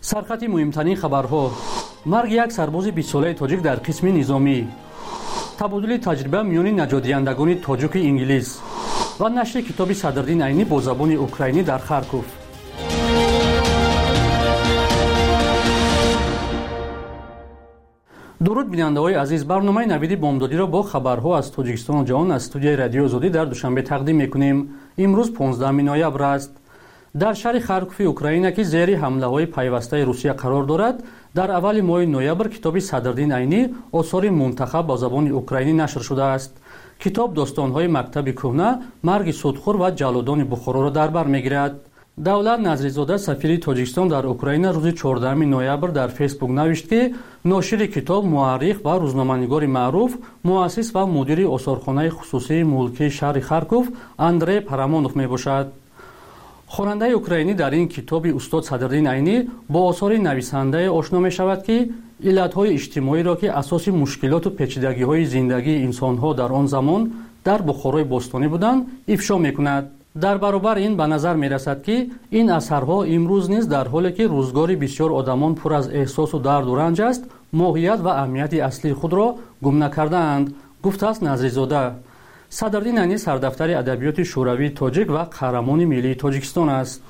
سرخط مهمترین خبرها: مرگ یک سرباز 20 ساله تاجیک در قسم نظامی، تبادل تجربه میان نجات‌دهندگان تاجیک و انگلیس و نشر کتاب صدرالدین عینی با زبان اوکراینی در خارکوف. درود بیننده‌های عزیز، برنامه نوید بامدادی را با خبرها از تاجیکستان و جهان از استودیوی رادیو آزادی در دوشنبه تقدیم می‌کنیم. امروز 15 نوامبر است. در شهر خارکوف اوکراین که زیر حمله‌های پیوسته روسیه قرار دارد، در اول ماه نوامبر کتاب صدرالدین عینی آثار منتخب با زبان اوکراینی نشر شده است. کتاب داستان‌های مکتب کهنه، مرگ سودخور و جلادان بخارا را در بر می‌گیرد. دولت نظریزاده سفیر تاجیکستان در اوکراین روز 14 نوامبر در فیسبوک نوشت که ناشر کتاب، مورخ و روزنامه‌نگار معروف، مؤسس و مدیر آثارخانه خصوصی ملکی شهر خارکوف اندری پارامونوف میباشد. خواننده اوکراینی در این کتاب استاد صدرالدین عینی با آثار نویسنده آشنا می‌شود که علت‌های اجتماعی را که اساس مشکلات و پیچیدگی‌های زندگی انسان‌ها در آن زمان در بخارای باستانی بودند افشا می‌کند. در برابر این به نظر می‌رسد که این اثرها امروز نیز در حالی که روزگار بسیار آدمان پر از احساس و درد و رنج است، ماهیت و اهمیت اصلی خود را گم نکرده‌اند، گفته است نظریزاده. صدرالدین عینی سردفتر ادبیات شوروی تاجیک و قهرمان ملی تاجیکستان است.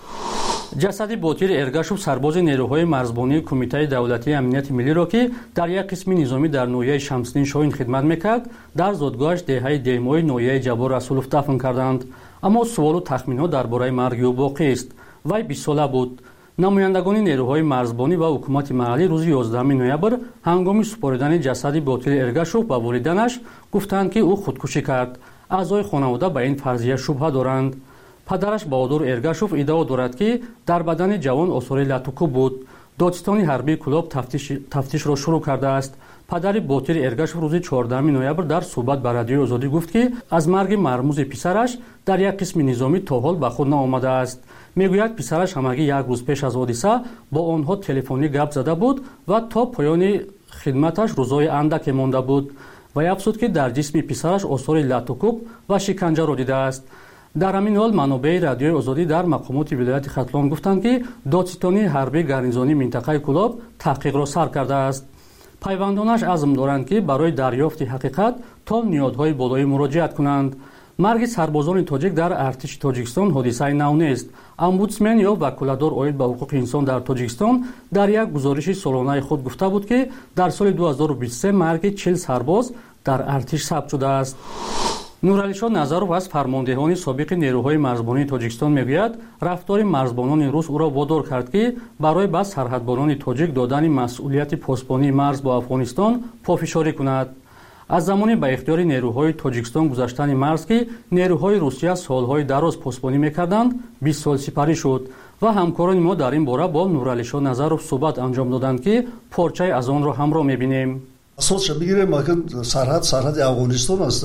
جسد باطل ارگاشوف، سرباز نیروهای مرزبانی کمیته دولتی امنیت ملی را که در یک قسم نظامی در ناحیه شمسدین شاهین خدمت می‌کرد، در زادگاهش دهه دیمای ناحیه جبار رسولوف دفن کردند. اما سوال و تخمین‌ها درباره مرگ او باقی است. وی 20 ساله بود. نمایندگان نیروهای مرزبانی و حکومت محلی روز 11 نوامبر هنگام سپردن جسد باطل ارگاشوف به والدینش گفتند که او خودکشی کرد. اعضای خانواده به این فرضیه شبهه دارند. پدرش بهادر ارگاشوف ادعا دارد که در بدن جوان آثار لاتوکوب بود. دادستان حربی کلاب تفتیش را شروع کرده است. پدر باطل ارگاشوف روز 14 نوامبر در صحبت با رادیو آزادی گفت که از مرگ مرموز پسرش در یک قسم نظامی تا حال به خود نآمده است. میگوید پسرش همگی یک روز پیش از حادثه با آنها تلفنی گپ زده بود و تا پایان خدمتش روزهای اندکی مانده بود. و افزود که در جسم پسرش آثار لاتوکوب و شکنجه را دیده است. در همین حال منابع رادیوی آزادی در مقامات ولایت ختلان گفتند که دادستانی حربی گارنیزونی منطقه کلاب تحقیق را سر کرده است. پیوندانش عزم دارند که برای دریافت حقیقت تا نیازهای بالایی مراجعت کنند. مرگ سربازان تاجیک در ارتش تاجیکستان حادثه نو نیست. امبودسمن یا وکالتدار اوید به حقوق انسان در تاجیکستان در یک گزارش سالانه خود گفته بود که در سال 2023 مرگ 40 سرباز در ارتش ثبت شده است. نورعلیشاه نظرов از فرماندهان سابق نیروهای مرزبانی تاجیکستان میگوید رفتار مرزبانان روس او را وادار کرد که برای به سرحدبانان تاجیک دادن مسئولیت پاسبانی مرز با افغانستان پافشاری کند. از زمانی به اختیار نیروهای تاجیکستان گذاشتن مرز که نیروهای روسیه سالهای دراز پاسبانی میکردند 20 سال سپری شد و همکاران ما در این باره با نورعلیشاه نظرов صحبت انجام دادند که پارچه از آن را همراه میبینیم. اساسش بگیریم که سرحد افغانستان است.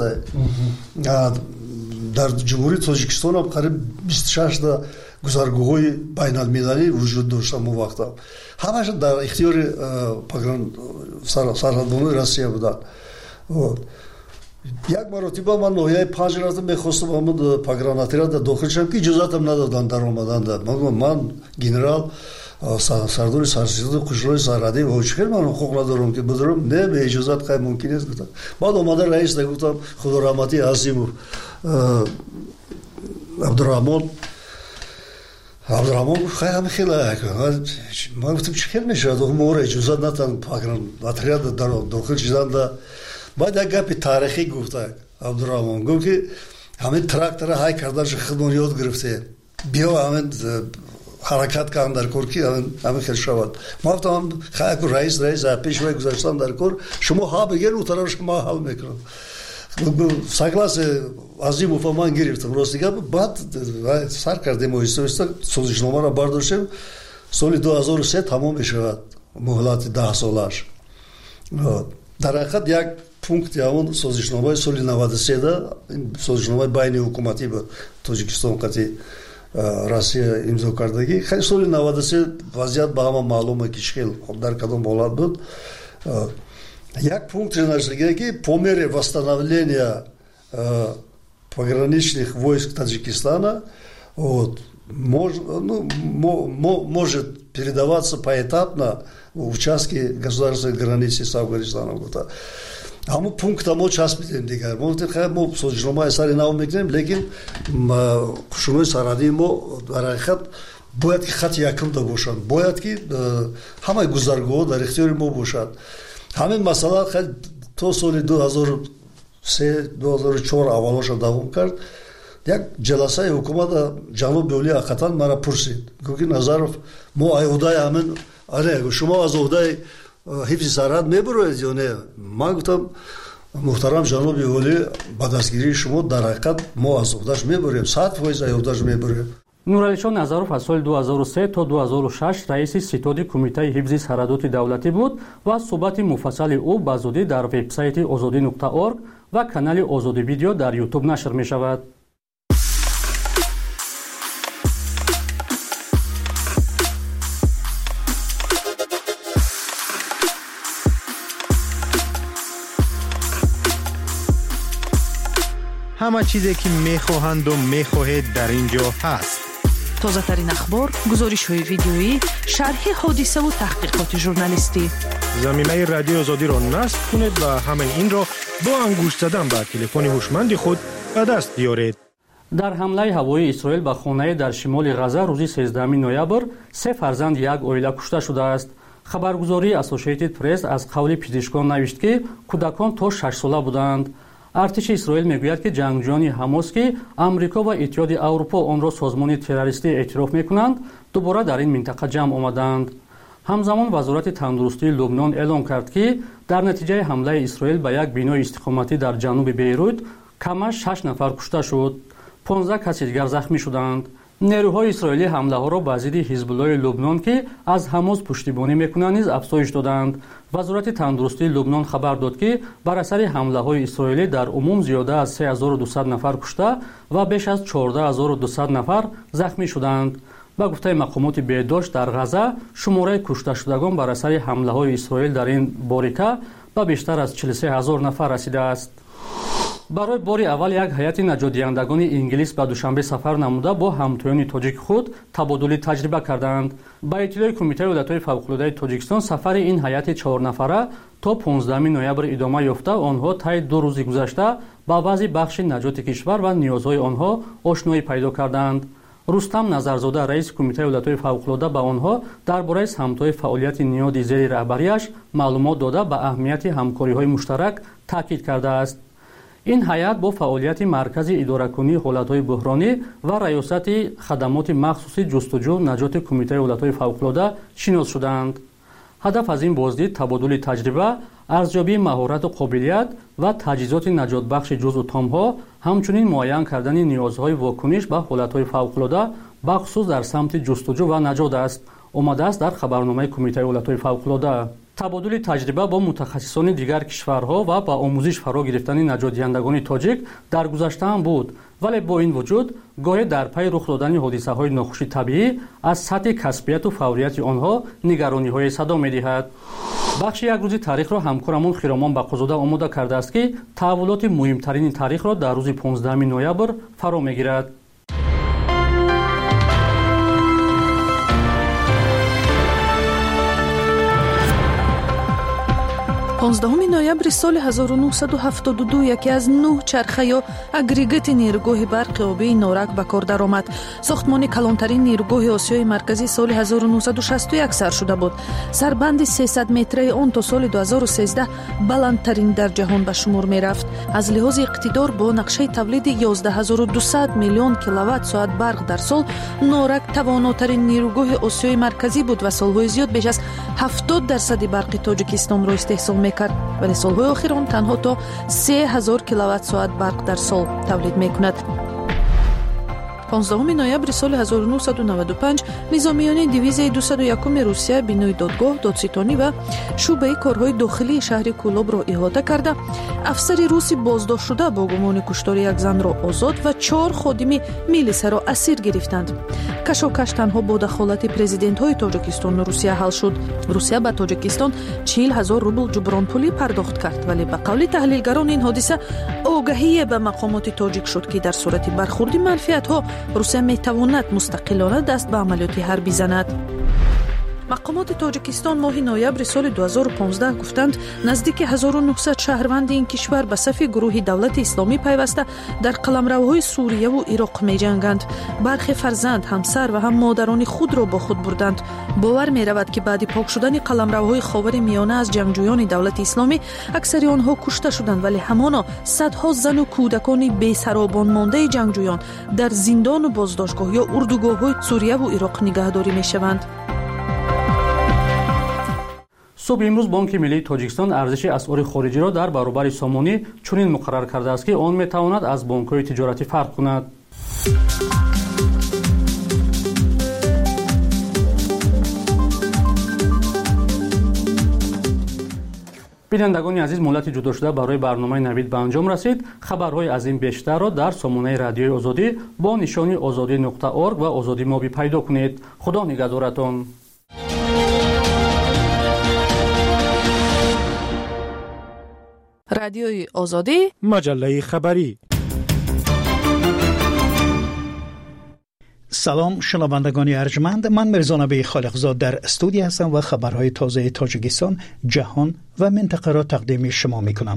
در جمهوری تاجیکستان هم قریب 26 تا گذرگاه‌های بین‌المللی وجود داشت. اون وقتا همش در اختیار سرحدبانان روسیه بودند. یک مرتبه من ناحیه 5 رفتم میخواستم همون پاگراناتریاد داخل شدم که اجازتم ندادن در آمدن. من گنرال سردار سرسیداد قشرهای سرحدی و چخیر من حقوق ندارم که بدارم، نه به اجازت خیلی ممکن است گفتم. بعد آمده رئیس گفتم خدا رحمتی عظیم عبدالرحمن خیلی همه خیلی من گفتم چه خیلی میشه ما را اجازت ندادن پاگراناتریاد داخل شدن. بعد یک گپ تاریخی گفته عبدالرحمن گفت که همه تراکتور های کردنش خودمون یاد گرفته بیا همه حرکت کردن در کار که همه خیلی شود. ما گفتم خیلی رئیس پیشوای گذاشتم در کار، شما ها بگیر اون طرفش ما حل میکنم. ساگلاس عظیم و فهمان گرفتم راست دیگه. بعد سر کردیم و ایستا سازشنامه را برداشتیم. سال 2003 تمام میشود مهلت 10 سالش. در حقیقت یک پونکت اون سازشنامه سال 93 این سازشنامه بین حکومتی با تاجیکستان قطعی روسیه امضا کردگی خیلی سال 93 وضعیت به همه معلومه که خیلی در کدام حالت بود. یک пункт значит, que по мере восстановления пограничных войск Таджикистана, может передаваться поэтапно в участке государственной границы с Афганистаном. Ҳамун пункта мо часп медем дигар. Мо соҷномаи сари нав мекунем, лекин қушунои сарҳадии мо дар ҳақиқат бояд ки хати якумда бошад. Бояд ки ҳамаи гузаргоҳҳо дар ихтиёри мо бошад. ҳамин масъала то соли 2003-2004 аввалоша давом кард. як ҷаласаи ҳукумата ҷаноби олии ҳақиқатан мара пурсид. Гӯки Назаров, мо оҳдаи ҳамин шумо аз оҳдаи ҳифзи сарҳад мебуроед ё не? Ман гуфтам, муҳтарам ҷаноби олӣ, ба дастгирии шумо дар ҳақиқат мо аз оҳдаш мебурем, 100% аз оҳдаш мебурем. Нуралишон Назаров аз соли 2003 то 2006 раиси ситоди Кумитаи ҳифзи сарҳадоти давлатӣ буд ва суҳбати муфассали ӯ ба зудӣ дар вебсайти озодӣ.орг ва канали Озодӣ видео дар YouTube нашр мешавад. همه چیزی که میخواهند و میخواهید در اینجا هست. تازه ترین اخبار، گزارش های ویدیویی، شرح حادثه و تحقیقات ژورنالیستی. زمینه رادیو آزادی را نصب کنید و همه این را با انگشت زدن به تلفن هوشمند خود به دست بیارید. در حمله هوایی اسرائیل به خانه در شمال غزه روز 13 نوامبر 3 فرزند یک عائله کشته شده است. خبرگزاری اسوسییتد پرس از قول پزشکان نوشت که کودکان تا 6 ساله بودند. ارتش اسرائیل میگوید که جنگجویان حماس که آمریکا و اتحاد اروپا آن را سازمان تروریستی اعتراف میکنند دوباره در این منطقه جمع آمدند. همزمان وزارت تندرستی لبنان اعلام کرد که در نتیجه حمله اسرائیل به یک بینای استقامتی در جنوب بیروت کمش 6 نفر کشته شد، 15 کسی دیگر زخمی شدند. نیروهای اسرائیلی حمله ها را به ضد حزب الله لبنان که از حماس پشتیبانی میکنند نیز افزایش دادند. وزارت تندرستی لبنان خبر داد که بر اثر حمله های اسرائیلی در عموم زیاده از 3200 نفر کشته و بیش از 14200 نفر زخمی شدند. با گفته مقامات بهداشت در غزه شماره کشته شدگان بر اثر حمله های اسرائیل در این باریکه به بیشتر از 43000 نفر رسیده است. برای باری اول یک ҳайати наҷотдиҳандагони инглис ба душанбе сафар намуда бо ҳамтоёни тоҷики худ табодули таҷриба карданд. ба иттилои Кумитаи Оилатҳои Фавқулодаи Тоҷикистон сафари ин ҳайати 4 нафара то 15 ноябр идома ёфта, онҳо таи 2 рӯзи гузашта ба баъзи бахши наҷоти кишвар ва ниёзҳои онҳо ошноӣ пайдо карданд. Рустам Назарзода, раиси Кумитаи Оилатҳои Фавқулода, ба онҳо дар бораи самтҳои фаъолияти ниёди зери раҳбарияш маълумот дода ба аҳамияти ҳамкориҳои муштарак таъкид кардааст. ин ҳайат бо фаъолияти маркази идоракунии ҳолатҳои буҳронӣ ва раёсати хадамоти махсуси ҷустуҷӯ наҷоти Кумитаи Оилатҳои Фавқулода шинос шуданд. ҳадаф аз ин боздид табодули таҷриба, арзёбии маҳорату қобилият ва таҷҳизоти наҷотбахши ҷузъу томҳо, ҳамчунин муайян кардани ниёзҳои вокуниш ба ҳолатҳои фавқулода бахусус дар самти ҷустуҷӯ ва наҷот аст, омадааст дар хабарномаи Кумитаи Оилатҳои Фавқулода. табодули таҷриба бо мутахассисони дигар кишварҳо ва ба омӯзиш фаро гирифтани наҷотдиҳандагони тоҷик дар гузашта ҳам буд, вале бо ин вуҷуд гоҳе дар пай рух додани ҳодисаҳои нохуши табиӣ аз сатҳи касбияту фаврияти онҳо нигарониҳое садо медиҳад. бахши як рӯзи таърихро ҳамкорамон Хиромон Бақозода омода кардааст ки таҳаввулоти муҳимтарини таърихро дар рӯзи 15 ноябр фаро мегирад. 15 ноябри соли 1972 яке аз 9 чарха ё агрегати нерӯгоҳи барқи обии Норак ба кор даромад. сохтмони калонтарин нерӯгоҳи Осиёи марказӣ соли 1961 сар шуда буд. сарбанди 300 метраи он то соли 2013 баландтарин дар ҷаҳон ба шумор мерафт. аз лиҳози иқтидор бо нақшаи тавлиди 11200 миллион киловатт-соат барқ дар сол, Норак тавонотарин нерӯгоҳи Осиёи марказӣ буд ва солҳои зиёд беш аз 70% барқи Тоҷикистонро истеҳсол мекард, вале солҳои охир он танҳо то 3000 киловатт-соат барқ дар сол тавлид мекунад. 15 ноябри соли 1995 низомиёни дивизияи 201 Русия бинои додгоҳ, додситонӣ ва шӯъбаи корҳои дохилии шаҳри Кӯлобро иҳота карда, афсари руси боздоштшуда бо гумони куштори як занро озод ва 4 ходими милисаро асир гирифтанд. кашокаш танҳо бо дахолати президентҳои Тоҷикистону Русия ҳал шуд. Русия ба Тоҷикистон 40,000 рубл ҷубронпулӣ пардохт кард, вале ба қавли таҳлилгарон ин ҳодиса آگاهی به مقامات تاجیک شد که در صورت برخورد منفیت‌ها روسیه می‌تواند مستقلانه دست به عملیات حربی زند. مقامات تاجیکستان ماه نوامبر سال 2015 گفتند نزدیک 1900 شهروند این کشور به صف گروه دولت اسلامی پیوسته در قلمروهای سوریه و عراق می‌جنگند. برخی فرزند، همسر و هم مادران خود را با خود بردند. باور می‌رود که بعد پاک شدن قلمروهای خاور میانه از جنگجویان دولت اسلامی اکثر آنها کشته شدند، ولی همانا صدها زن و کودکان بی‌سرابان مانده جنگجویان در زندان و بازداشتگاه یا اردوگاه‌های سوریه و عراق نگهداری می‌شوند. صبح امروز بانک ملی تاجیکستان ارزش اسعار خارجی را در برابر سامانی چنین مقرر کرده است که آن میتواند از بانک‌های تجارتی فرق کند. بینندگان عزیز، مهلت جدا شده برای برنامه نوید به انجام رسید. خبرهای از این بیشتر را در سامانه رادیوی آزادی با نشانی azadi.org و آزادی موبی پیدا کنید. خدا نگهدارتان. رادیوی آزادی، مجله خبری. سلام شنوندگان ارجمند، من مرزا نبی خالقزاد در استودیو هستم و خبرهای تازه تاجیکستان، جهان و منطقه را تقدیم شما میکنم.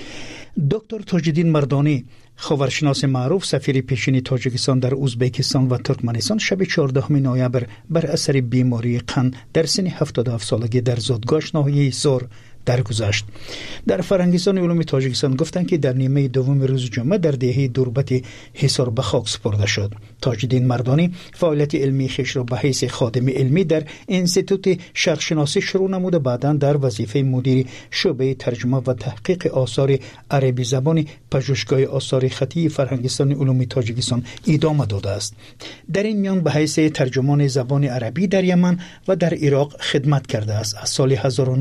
دکتر تاج‌الدین مردانی، خاورشناس معروف، سفیر پیشین تاجیکستان در ازبکستان و ترکمنستان، شب 14 نوامبر بر اثر بیماری قند در سن 77 سالگی در زادگاه ناحیه حصار درگذشت. در فرهنگستان علوم تاجیکستان گفتند که در نیمه دوم روز جمعه در دهه دوربت حصار به خاک سپرده شد. تاج‌الدین مردانی فعالیت علمی خویش را به حیث خادم علمی در انستیتوت شرقشناسی شروع نموده، بعداً در وظیفه مدیر شعبه ترجمه و تحقیق آثار عربی زبان پژوهشگاه آثار خطی فرهنگستان علوم تاجیکستان ادامه داده است. در این میان به حیث ترجمان زبان عربی در یمن و در عراق خدمت کرده است. از سال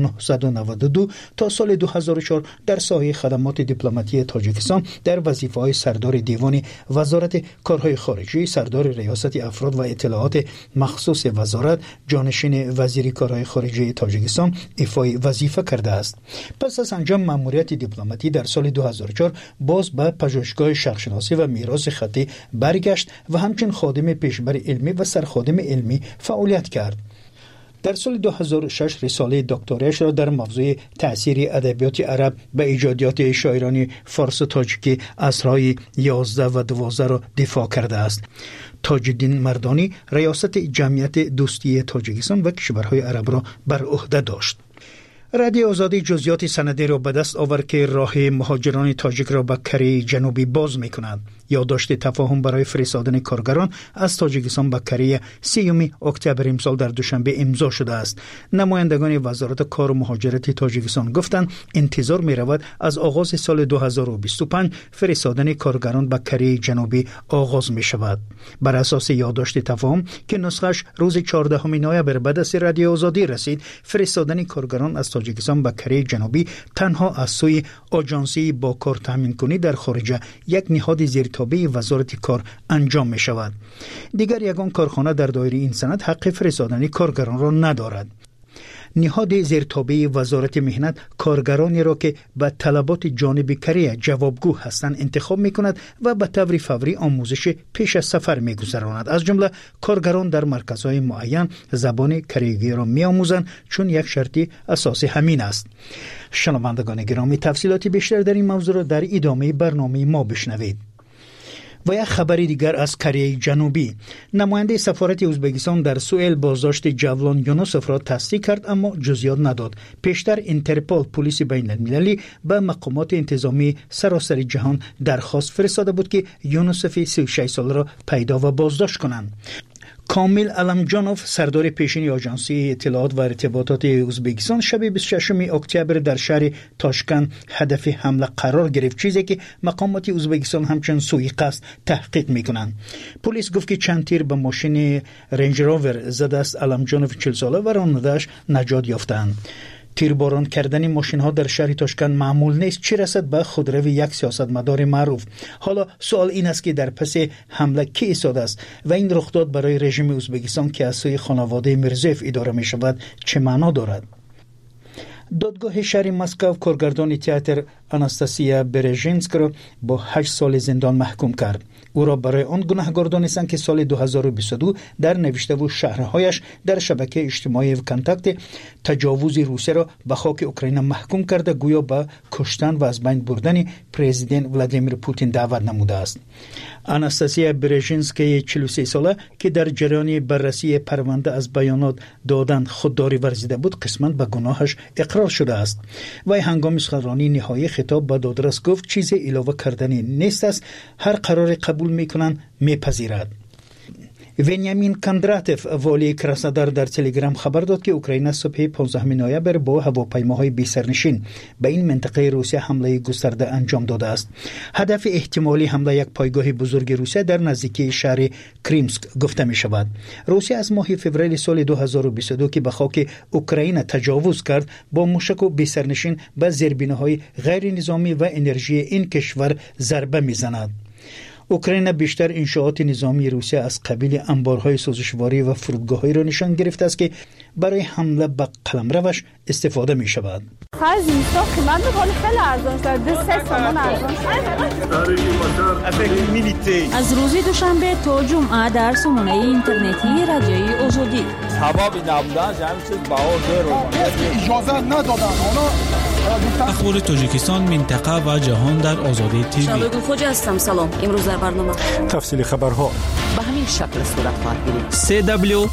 1992 تا سال 2004 در ساحه خدمات دیپلماتی تاجیکستان در وظیفه‌های سردار دیوان وزارت کارهای خارجی، سردار ریاست افراد و اطلاعات مخصوص وزارت، جانشین وزیر کارهای خارجی تاجیکستان ایفای وظیفه کرده است. پس از انجام مأموریت دیپلماتی در سال 2004 باز به پژوهشگاه شرقشناسی و میراث خطی برگشت و همچنین خادم پیشبر علمی و سرخادم علمی فعالیت کرد. در سال 2006 رساله دکتراش را در موضوع تأثیر ادبیات عرب به ایجادیات شاعران فارس و تاجیکی عصرهای 11 و 12 را دفاع کرده است. تاج‌الدین مردانی ریاست جمعیت دوستی تاجیکستان و کشورهای عرب را بر عهده داشت. رادیو آزادی جزئیات سندی را به دست آورد که راه مهاجران تاجیک را به کره جنوبی باز می‌کند. یادداشت تفاهم برای فرستادن کارگران از تاجیکستان به کره 3 اکتبر امسال در دوشنبه امضا شده است. نمایندگان وزارت کار و مهاجرت تاجیکستان گفتند انتظار می‌رود از آغاز سال 2025 فرستادن کارگران به کره جنوبی آغاز می‌شود. بر اساس یادداشت تفاهم که نسخه‌اش روز 14 نوامبر به دست رادیو آزادی رسید، فرستادن کارگران از تاجیکستان به کره جنوبی تنها از سوی آژانسی با کار تامین کنی در خارج یک نهاد زیرتابع وزارت کار انجام می شود. دیگر یگان کارخانه در دایره این سند حق فرستادن کارگران را ندارد. نهاد زیرتابع وزارت مهنت کارگرانی را که به طلبات جانب کره جوابگو هستند انتخاب می کند و به طور فوری آموزش پیش از سفر می گذراند. از جمله کارگران در مرکزهای معین زبان کره‌ای را می آموزند، چون یک شرطی اساسی همین است. شنوندگان گرامی، تفصیلات بیشتر در این موضوع را در ادامه برنامه ما بشنوید. و یک خبر دیگر از کره جنوبی، نماینده سفارت ازبکستان در سوئل بازداشت جولان یونوسف را تصدیق کرد، اما جزئیات نداد. پیشتر اینترپول، پلیس بین المللی، به مقامات انتظامی سراسر جهان درخواست فرستاده بود که یونوسف 36 ساله را پیدا و بازداشت کنند. کامیل علمجانوف، سردار پیشین آژانسی اطلاعات و ارتباطات ازبکستان، شب 26 اکتبر در شهر تاشکند هدف حمله قرار گرفت، چیزی که مقامات ازبکستان همچنان سوءقصد تحقیق میکنند. پلیس گفت که چند تیر به ماشین رنج راور زده است. علمجانوف 40 ساله و راننده‌اش نجات یافتند. تیرباران کردن ماشین ها در شهر تاشکند معمول نیست، چه رسد به خودروی یک سیاستمدار معروف. حالا سوال این است که در پس حمله کی ایستاده است و این رخداد برای رژیم ازبکستان که از سوی خانواده میرزیف اداره می شود چه معنا دارد؟ دادگاه شهر مسکو کارگردان تئاتر آناستاسیا برژینسک را با 8 سال زندان محکوم کرد. او را برای آن گناهکار دانستند که سال 2022 در نوشته و شهرهایش در شبکه اجتماعی وکانتاکت تجاوز روسیه را به خاک اوکراین محکوم کرده، گویا به کشتن و از بین بردن پرزیدنت ولادیمیر پوتین دعوت نموده است. آناستاسیا برژینسکی 43 ساله که در جریان بررسی پرونده از بیانات دادن خودداری ورزیده بود، قسماً به گناهش اقرار شده است. وی هنگام سخنرانی نهایی خطاب به دادرس گفت چیزی علاوه کردنی نیست است، هر قرار قبول میکنن میپذیرد. ونیامین کاندراتف والی کراسنودار در تلگرام خبر داد که اوکراین صبح 15 نوامبر با هواپیماهای بی سرنشین به این منطقه روسیه حمله گسترده انجام داده است. هدف احتمالی حمله یک پایگاه بزرگ روسیه در نزدیکی شهر کریمسک گفته می شود. روسیه از ماه فوریه سال 2022 که به خاک اوکراین تجاوز کرد، با موشک و بی سرنشین به زیربناهای غیر نظامی و انرژی این کشور ضربه می زند. اوکراین بیشتر انشاءات نظامی روسیه از قبیل انبارهای سوزشواری و فرودگاه‌هایی را نشان گرفته است که برای حمله به قلمروش استفاده می شود. از روز دوشنبه تا جمعه در سامانه اینترنتی رادیوی آزادی اجازه ندادن. اخبار تاجیکستان، منطقه و جهان در آزادی تیوی. شبگون خوجه هستم. سلام. امروز در برنامه تفصیل خبرها به همین شکل صورت خواهد گرفت.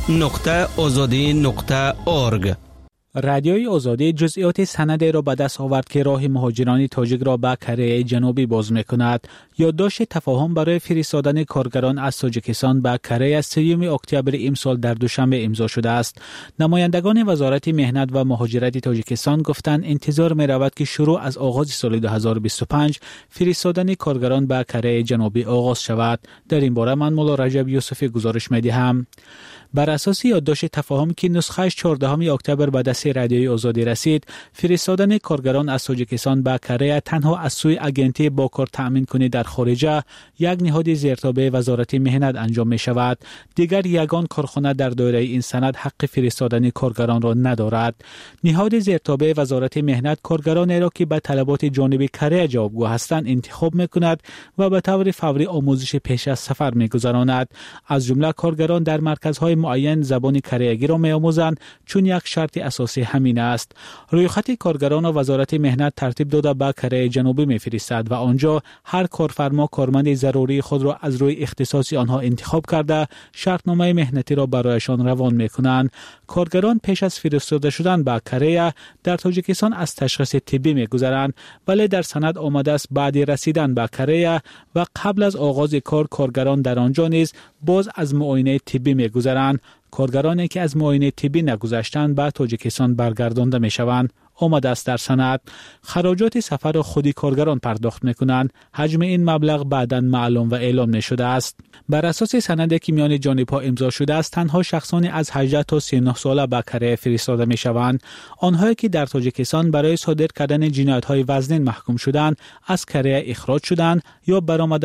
www.azadi.org. رادیوی آزادی جزئیات سند را به دست آورد که راه مهاجران تاجیک را به کره جنوبی باز می‌کند. یادداشت تفاهم برای فرستادن کارگران از تاجیکستان به کره از 3 اکتبر امسال در دوشنبه امضا شده است. نمایندگان وزارت مهنت و مهاجرت تاجیکستان گفتند انتظار می‌رود که شروع از آغاز سال 2025 فرستادن کارگران به کره جنوبی آغاز شود. در این باره من مولا رجب یوسفی گزارش می‌دهم. بر اساس یادداشت تفاهم که نسخه‌اش 14 اکتبر به دست رادیوی آزادی رسید، فرستادن کارگران از تاجیکستان به کره تنها از سوی اجنسی با کار تأمین کننده در خارجه، یک نهاد زیرتابع وزارت مهنت انجام می شود. دیگر یگان کارخانه در دایره این سند حق فرستادن کارگران را ندارد. نهاد زیرتابع وزارت مهنت کارگران را که به طلبات جانب کره جوابگو هستند انتخاب می‌کند و به طور فوری آموزش پیش از سفر می‌گذراند. از جمله کارگران در مرکزهای معین زبان کره‌ای را می‌آموزند، چون یک شرط اساسی همین است. رویخط کارگران و وزارت مهنت ترتیب داده به کره جنوبی می‌فرستد و آنجا هر کارفرما کارمند ضروری خود را از روی اختصاص آنها انتخاب کرده شرطنامه مهنتی را برایشان روان می‌کنند. کارگران پیش از فرستاده شدن به کره در تاجیکستان از تشخیص طبی می‌گذرند، ولی در سند آمده است بعد رسیدن به کره و قبل از آغاز کار کارگران در آنجا نیز باز از معاینه طبی می‌گذرند. کارگرانی که از معاینه طبی نگذشتند به تاجیکستان برگردانده می‌شوند. آمده است در سند خراجات سفر را خودی کارگران پرداخت می‌کنند. حجم این مبلغ بعداً معلوم و اعلام نشده است. بر اساس سندی که میان جانب‌ها امضا شده است، تنها شخصانی از 18 تا 39 ساله به کره فرستاده می‌شوند. آنهایی که در تاجیکستان برای صادر کردن جنایت‌های وزنین محکوم شدند، از کره اخراج شدند یا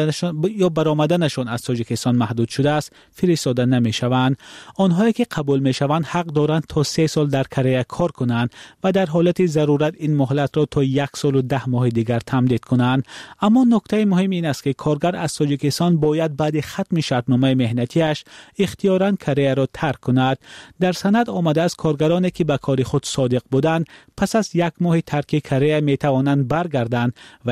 برآمدنشان از تاجیکستان محدود شده است، فرستاده نمی‌شوند. آنهایی که قبول می‌شوند حق دارند تا 3 سال در کره کار کنند و در حالت ضرورت این مهلت را تا 1 سال و 10 ماه دیگر تمدید کنند. اما نکته مهم این است که کارگر از تاجیکستان باید بعد ختم شرطنامه مهنتیش اختیاراً کره را ترک کند. در سند آمده است کارگرانی که به کار خود صادق بودند پس از 1 ماه ترک کره می توانند برگردند و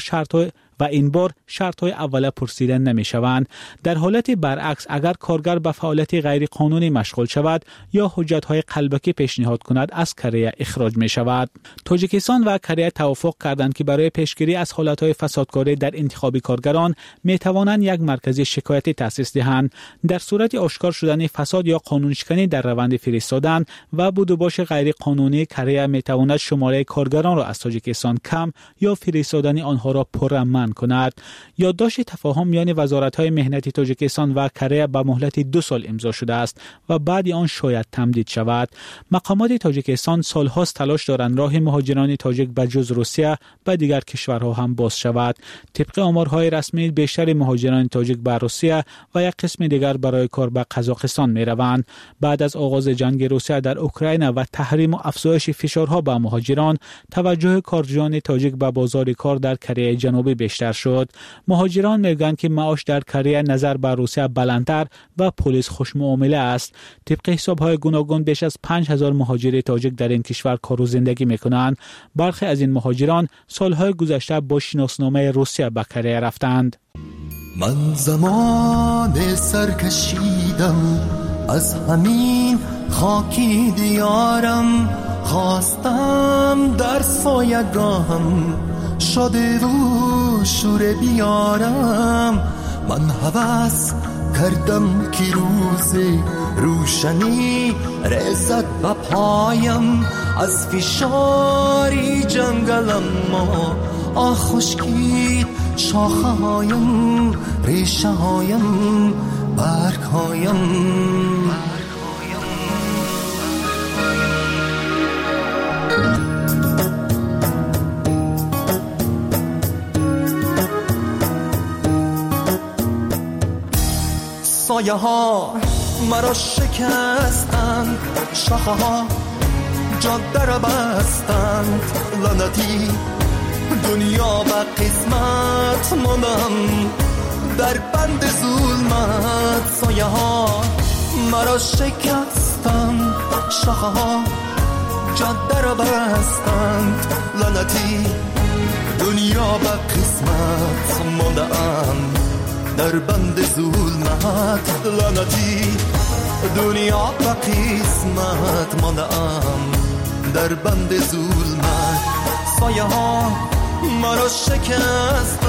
این بار شرط‌های اوله پرسیده نمی‌شوند. در حالت برعکس اگر کارگر به فعالیت غیر قانونی مشغول شود یا حجت‌های قلبکی پیشنهاد کند از کره اخراج می‌شود. تاجیکستان و کره توافق کردند که برای پیشگیری از حالت‌های فسادکاری در انتخاب کارگران می‌توانند یک مرکز شکایتی تأسیس دهند. در صورت آشکار شدن فساد یا قانونشکنی در روند فرستادن و بودوباش غیر قانونی، کره می‌تواند شماره کارگران را از تاجیکستان کم یا فرستادن آنها را پرامن کند. یادداشت تفاهم میان وزارت‌های مهنتی تاجیکستان و کره به مهلت 2 سال امضا شده است و بعد آن شاید تمدید شود. مقامات تاجیکستان سال‌هاست تلاش دارند راه مهاجران تاجیک به جز روسیه به دیگر کشورها هم باز شود. طبق آمارهای رسمی بیشتر مهاجران تاجیک به روسیه و یک قسم دیگر برای کار به قزاقستان می‌روند. بعد از آغاز جنگ روسیه در اوکراین و تحریم و افزایش فشارها به مهاجران، توجه کارگران تاجیک به بازار کار در کره جنوبی بیشتر شد. مهاجران میگویند که معاش در کره نظر به روسیه بلندتر و پلیس خوش معامله است. طبق حساب‌های گوناگون بیش از 5000 مهاجر تاجیک در این کشور کار و زندگی می‌کنند. برخی از این مهاجران سالهای گذشته با شناسنامه روسیه به کره رفتند. من زمان سرکشیدم از همین خاکی دیارم، خواستم در سایگاهم شده و شور بیارم. من هوس کردم که روز روشنی رسد به پایم، از فشاری جنگلم ما خشکید شاخه هایم، ریشه هایم، برگ هایم. سایه ها مرا شکستند، شاخه ها جاده را بستند. لعنتی دنیا و قسمت ماندم در بند ظلمت. سایه ها مرا شکستند، شاخه ها جاده را بستند. لعنتی دنیا و قسمت ماندم در بند ظلمت. لعنتی دنیا و قسمت ماندم در بند ظلمت. سایه ها مرا شکستند.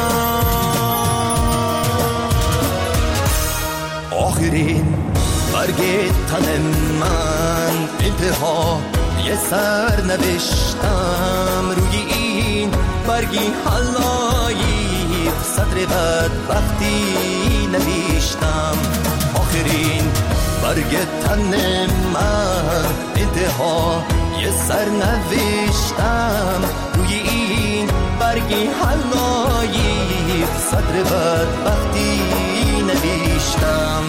آخرین برگ تن من انتها یه سر نوشتم روی این برگی حلایی صدر بدبختی نوشتم. آخرین برگ تن من انتها یه سر نوشتم روی این برگی حلایی صدر بدبختی نوشتم.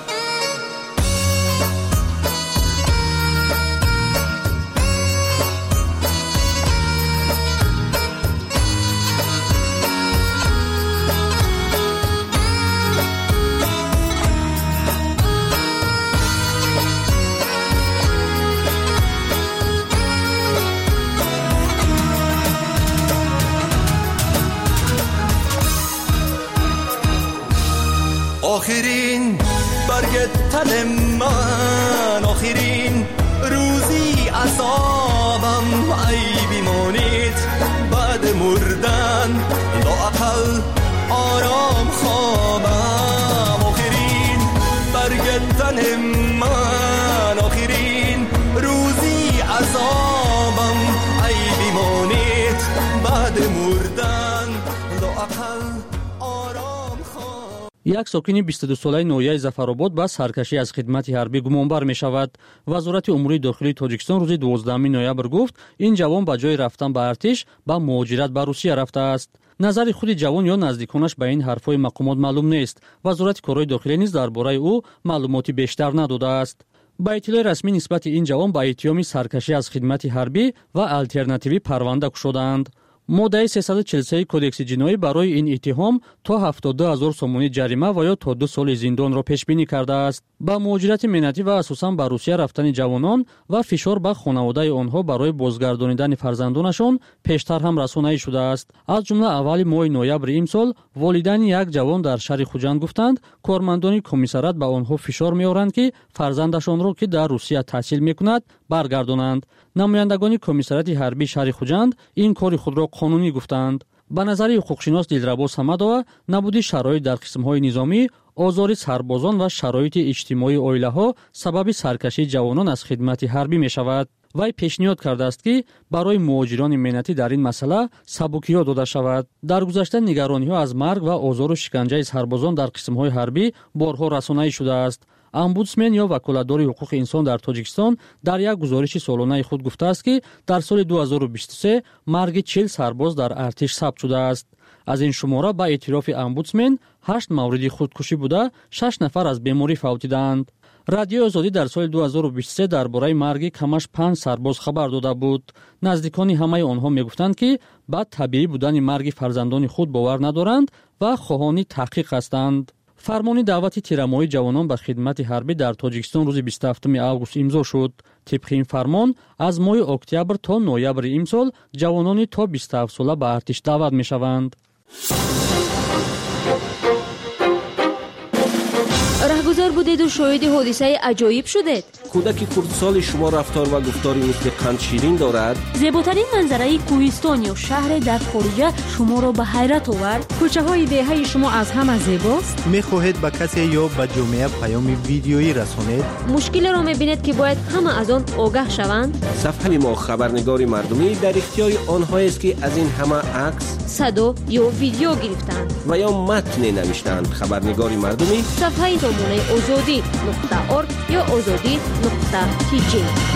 آخرین برگ تن من، آخرین روزی عذابم ای بیمانید بعد مردن لااقل آرام خوابم. آخرین برگ تن من، آخرین روزی عذابم ای بیمانید بعد مردن لااقل یک ساکن 22 ساله نویای زفرآباد با سرکشی از خدمت حربی گمانبر می شود. وزارت امور داخلی تاجیکستان روز 12 نوامبر گفت این جوان با جای رفتن به ارتش با مهاجرت به روسیه رفته است. نظر خود جوان یا نزدیکانش به این حرفهای مقامات معلوم نیست. وزارت کارهای داخلی نیز درباره او معلوماتی بیشتر نداده است. با اطلاع رسمی نسبت این جوان با اتهام سرکشی از خدمت حربی و الترناتیوی پرونده گشودند. ماده 343 کودکس جنایی برای این اتهام تا 72,000 سومونی جریمه و یا تا 2 سال زندان را پیش بینی کرده است. با مهاجرت مهنتی و اساساً به روسیه رفتن جوانان و فشار به خانواده آنها برای بازگردانیدن فرزندانشان پیشتر هم رسانه‌ای شده است. از جمله اول ماه نوامبر امسال والدین یک جوان در شهر خوجند گفتند کارمندان کمیسریات به آنها فشار می‌آورند که فرزندشان را که در روسیه تحصیل می‌کند برگردانند. نمایندگان کمیسریات حربی شهر خوجند این کار خود را قانونی گفتند. به نظر حقوقشناس دلربا صمدова نبودی شرایط در قسم‌های نظامی، آزار سربازان و شرایط اجتماعی عائله‌ها سبب سرکشی جوانان از خدمت حربی می‌شود. وی پیشنهاد کرده است که برای مهاجران مهنتی در این مسئله سبکی‌ها داده شود. در گذشته نگرانی‌ها از مرگ و آزار و شکنجه سربازان در قسم‌های حربی بارها رسانه‌ای شده است. امبودسمن یا وکالتدار حقوق انسان در تاجیکستان در یک گزارش سالانه خود گفته است که در سال 2023 مرگ 40 سرباز در ارتش ثبت شده است. از این شماره با اعتراف امبودسمن 8 مورد خودکشی بوده، 6 نفر از بیماری فوتیدند. رادیو آزادی در سال 2023 درباره مرگ کمش 5 سرباز خبر داده بود. نزدیکان همه آنها میگفتند که با طبیعی بودن مرگ فرزندان خود باور ندارند و خواهان تحقیق هستند. فرمان دعوت تیرمایی جوانان به خدمت حربی در تاجیکستان روز 27 آگوست امضا شد. طبق این فرمان از ماه اکتبر تا نوامبر امسال جوانان تا 27 ساله به ارتش دعوت می شوند. رهگذر بودید و شاهد حادثه عجایب شدید. کودک کردسال شما رفتار و گفتاری مثل قند شیرین دارد. زیباترین منظره کوهستان یا شهر در خارج شما را به حیرت آورد. کوچه های دهه شما از همه زیباست. میخواهید به کسی یا به جامعه پیام ویدیویی رسانید؟ مشکل را میبینید که باید همه از آن آگاه شوند. صفحه ما خبرنگار مردمی در اختیار آنهایی است که از این همه عکس، صدا یا ویدیو گرفتند و یا متن نوشتند. خبرنگار مردمی صفحه سامانه azadi.org یا azadi.tg.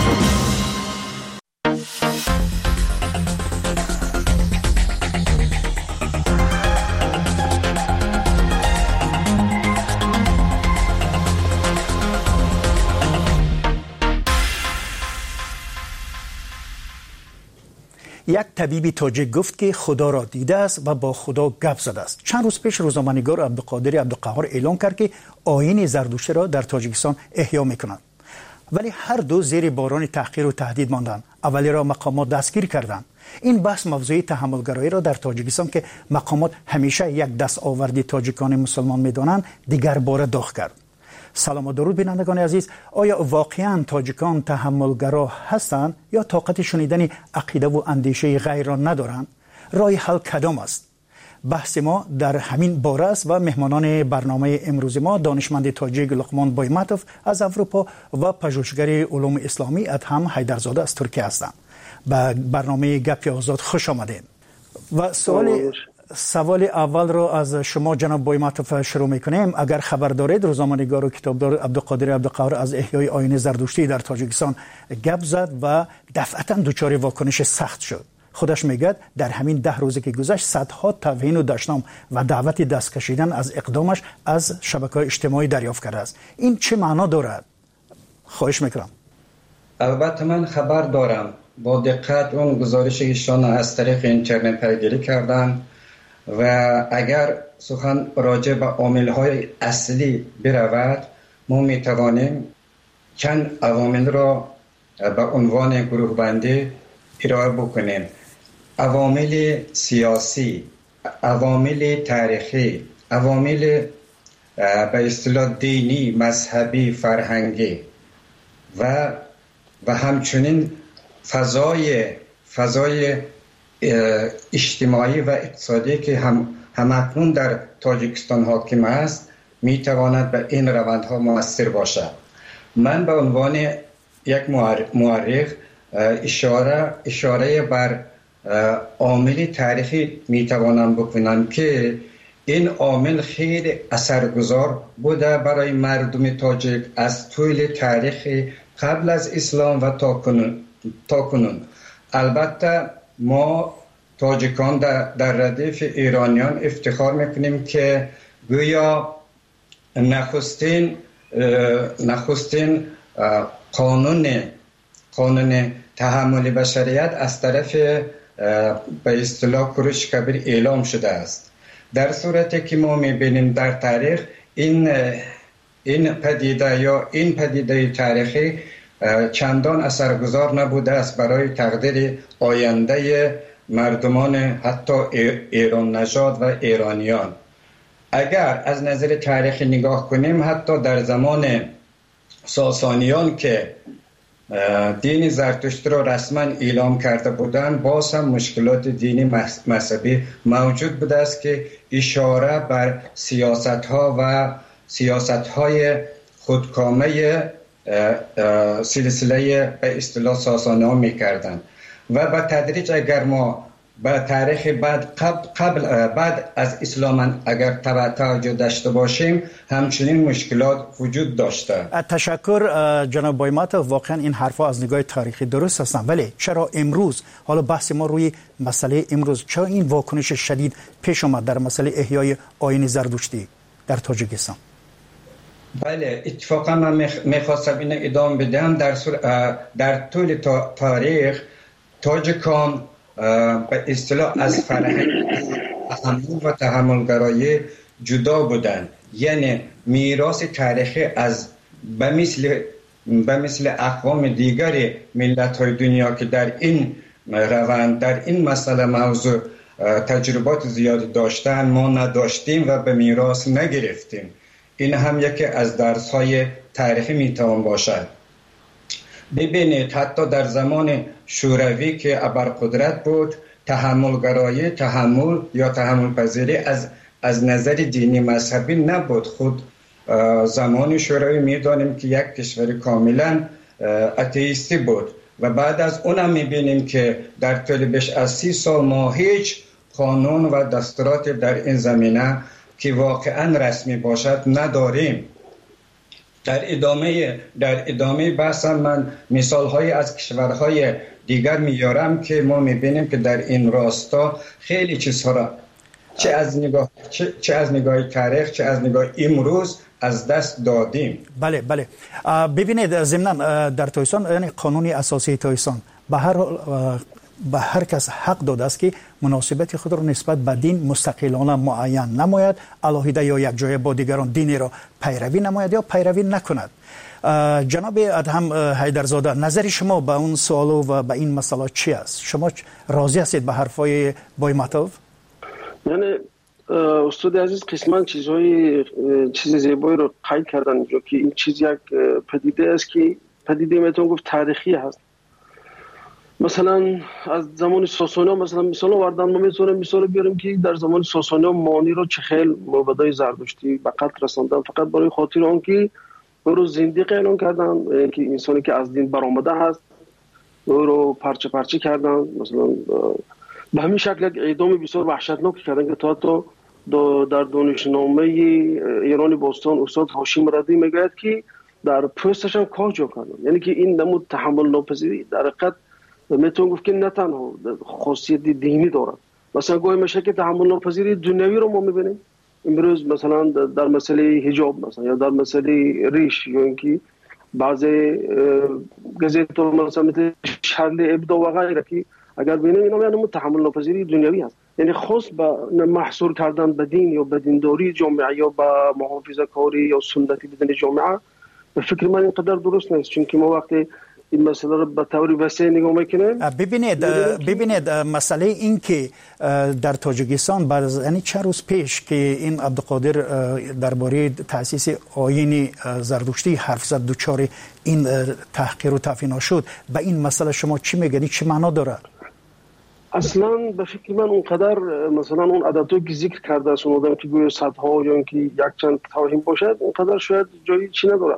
یک طبیب تاجیک گفت که خدا را دیده است و با خدا گپ زده است. چند روز پیش روزنامه‌نگار عبدالقادر عبدالقهار اعلام کرد که آیین زردشتی را در تاجیکستان احیا می‌کنند. ولی هر دو زیر باران تحقیر و تهدید ماندند. اولی را مقامات دستگیر کردند. این بحث موضوع تحملگرایی را در تاجیکستان که مقامات همیشه یک دستاوردی تاجیکان مسلمان می‌دانند دیگر باره داغ کرد. سلام و درود بینندگان عزیز. آیا واقعاً تاجیکان تحملگرا هستند یا طاقت شنیدن عقیده و اندیشه غیر را ندارند؟ راه حل کدام است؟ بحث ما در همین باره است و مهمانان برنامه امروز ما دانشمند تاجیک لقمان بایمتوف از اروپا و پژوهشگر علوم اسلامی ادهم حیدرزاده از ترکیه هستند. به برنامه گپ آزاد خوش آمدید. و سوال اول را از شما جناب بایمتوف شروع میکنیم. اگر خبر دارید روزنامه‌نگار و کتابدار عبدالقادر عبدالقهار از احیای آیین زردشتی در تاجیکستان گپ زد و دفعتا دچار واکنش سخت شد. خودش میگه در همین 10 روزی که گذشت صدها توهین و دشنام و دعوت دست کشیدن از اقدامش از شبکه‌های اجتماعی دریافت کرده است. این چه معنا دارد؟ خواهش میکنم. البته من خبر دارم. با دقت اون گزارش ایشان از طریق اینترنت پیگیری کردم و اگر سخن راجع به عامل‌های اصلی برود ما می‌توانیم چند عوامل را به عنوان گروه بندی ارائه بکنیم. عوامل سیاسی، عوامل تاریخی، عوامل به اصطلاح دینی، مذهبی، فرهنگی و همچنین فضای اجتماعی و اقتصادی که همکنون در تاجیکستان حاکم است میتواند به این روندها مؤثر باشد. من به عنوان یک مورخ اشاره بر عامل تاریخی میتوانم بکنم که این عامل خیلی اثرگذار بوده برای مردم تاجیک از طول تاریخ قبل از اسلام و تا کنون. البته ما تاجیکان در ردیف ایرانیان افتخار میکنیم که گویا نخستین قانون تحمل بشریت از طرف به اصطلاح کوروش کبیر اعلام شده است. در صورتی که ما میبینیم در تاریخ این پدیده تاریخی چندان اثرگذار نبوده است برای تقدیر آینده مردمان حتی ایران نژاد و ایرانیان. اگر از نظر تاریخی نگاه کنیم حتی در زمان ساسانیان که دین زرتشت را رسما اعلام کرده بودند باز هم مشکلات دینی مذهبی موجود بوده است که اشاره بر سیاست‌های خودکامه سلسله به اصطلاح ساسانی ها میکردن و به تدریج اگر ما به تاریخ بعد از اسلام اگر توجه داشته باشیم همچنین مشکلات وجود داشته. تشکر جناب بایماتوف، واقعا این حرفا از نگاه تاریخی درست هستن، ولی چرا امروز، حالا بحث ما روی مسئله امروز، چرا این واکنش شدید پیش اومد در مسئله احیای آیین زردشتی در تاجیکستان؟ بله اتفاقا من میخواستم این ادامه بدم. در طول تاریخ تاجیکان به اصطلاح از فرهنگ تحمل و تحملگرایی جدا بودند، یعنی میراث تاریخی از به مثل اقوام دیگر ملت های دنیا که در این روند در این مسئله موضوع تجربات زیادی داشتن ما نداشتیم و به میراث نگرفتیم. این هم یکی از درس های تاریخی میتوان باشد. ببینید حتی در زمان شوروی که ابرقدرت بود تحمل یا تحمل پذیری از نظر دینی مذهبی نبود. خود زمان شوروی میدانیم که یک کشور کاملا اتئیستی بود و بعد از اونم میبینیم که در طول بیش از 30 سال ما هیچ قانون و دستورات در این زمینه که واقعا رسمی باشد نداریم. در ادامه بحثم من مثال‌های از کشورهای دیگر میارم که ما میبینیم که در این راستا خیلی چیزها را چه از نگاه تاریخ چه از نگاه امروز از دست دادیم. بله ببینید ضمناً در تایسان یعنی قانون اساسی تایسان به هر کس حق داده است که مناسبت خود را نسبت به دین مستقلانه معین نماید، علاهیده یا یک جای با دیگران دینی را پیروی نماید یا پیروی نکند. جناب ادهم حیدرزاده، نظر شما به اون سوال و به این مسئله چی است؟ شما راضی هستید به حرفای بایماتوف؟ یعنی استاد عزیز قسما چیز زیبایی رو قید کردن اینجا که این چیز یک پدیده است که پدیده میتونم گفت تاریخی هست. مثلا از زمان ساسانی مثلا مثال آوردن، ما میتونیم مثال بیاریم که در زمان ساسانی مانی رو چه خیل موبدای زردشتی به قتل رساندن فقط برای خاطر آنکه او رو زندیق اعلام کردن، که انسانی که از دین برآمده هست او رو پرچه پرچه کردن. مثلا به همین شکل یک اعدام بسیار وحشتناک کردن که تا در دانشنامه ایران باستان استاد هاشم ردی میگوید که در پوستش هم کار جا کردن. یعنی که این نمود تحمل ناپذیری در حقیقت میتونم گفت که نه تنها خاصیت دینی دارد، مثلا گاهی میشه که تحمل ناپذیری دنیوی رو ما میبینیم امروز مثلا در مسئله حجاب مثلا یا در مسئله ریش یا اینکه بعضی گزیت مثلا مثل شرل ابدا و غیره که اگر ببینیم اینا یعنی تحمل ناپذیری دنیوی هست، یعنی خاص به محصور کردن به دین یا به دینداری جامعه یا به محافظه کاری یا سنتی بدن جامعه به فکر من اینقدر درست نیست، چون که ما وقتی این مسئله رو به طور وسیع نگاه میکنیم. ببینید مسئله این که در تاجیکستان بعد از یعنی چند روز پیش که این عبدالقادر درباره تأسیس آیین زردشتی حرف زد دوچار این تحقیر و تعفینا شد، به این مسئله شما چی میگید؟ چه معنا داره؟ اصلا به فکر من اونقدر مثلا اون عددی که ذکر کرده است اون آدم که گویا صدها یا اینکه یک چند توهین باشد اونقدر شاید جایی چی نداره.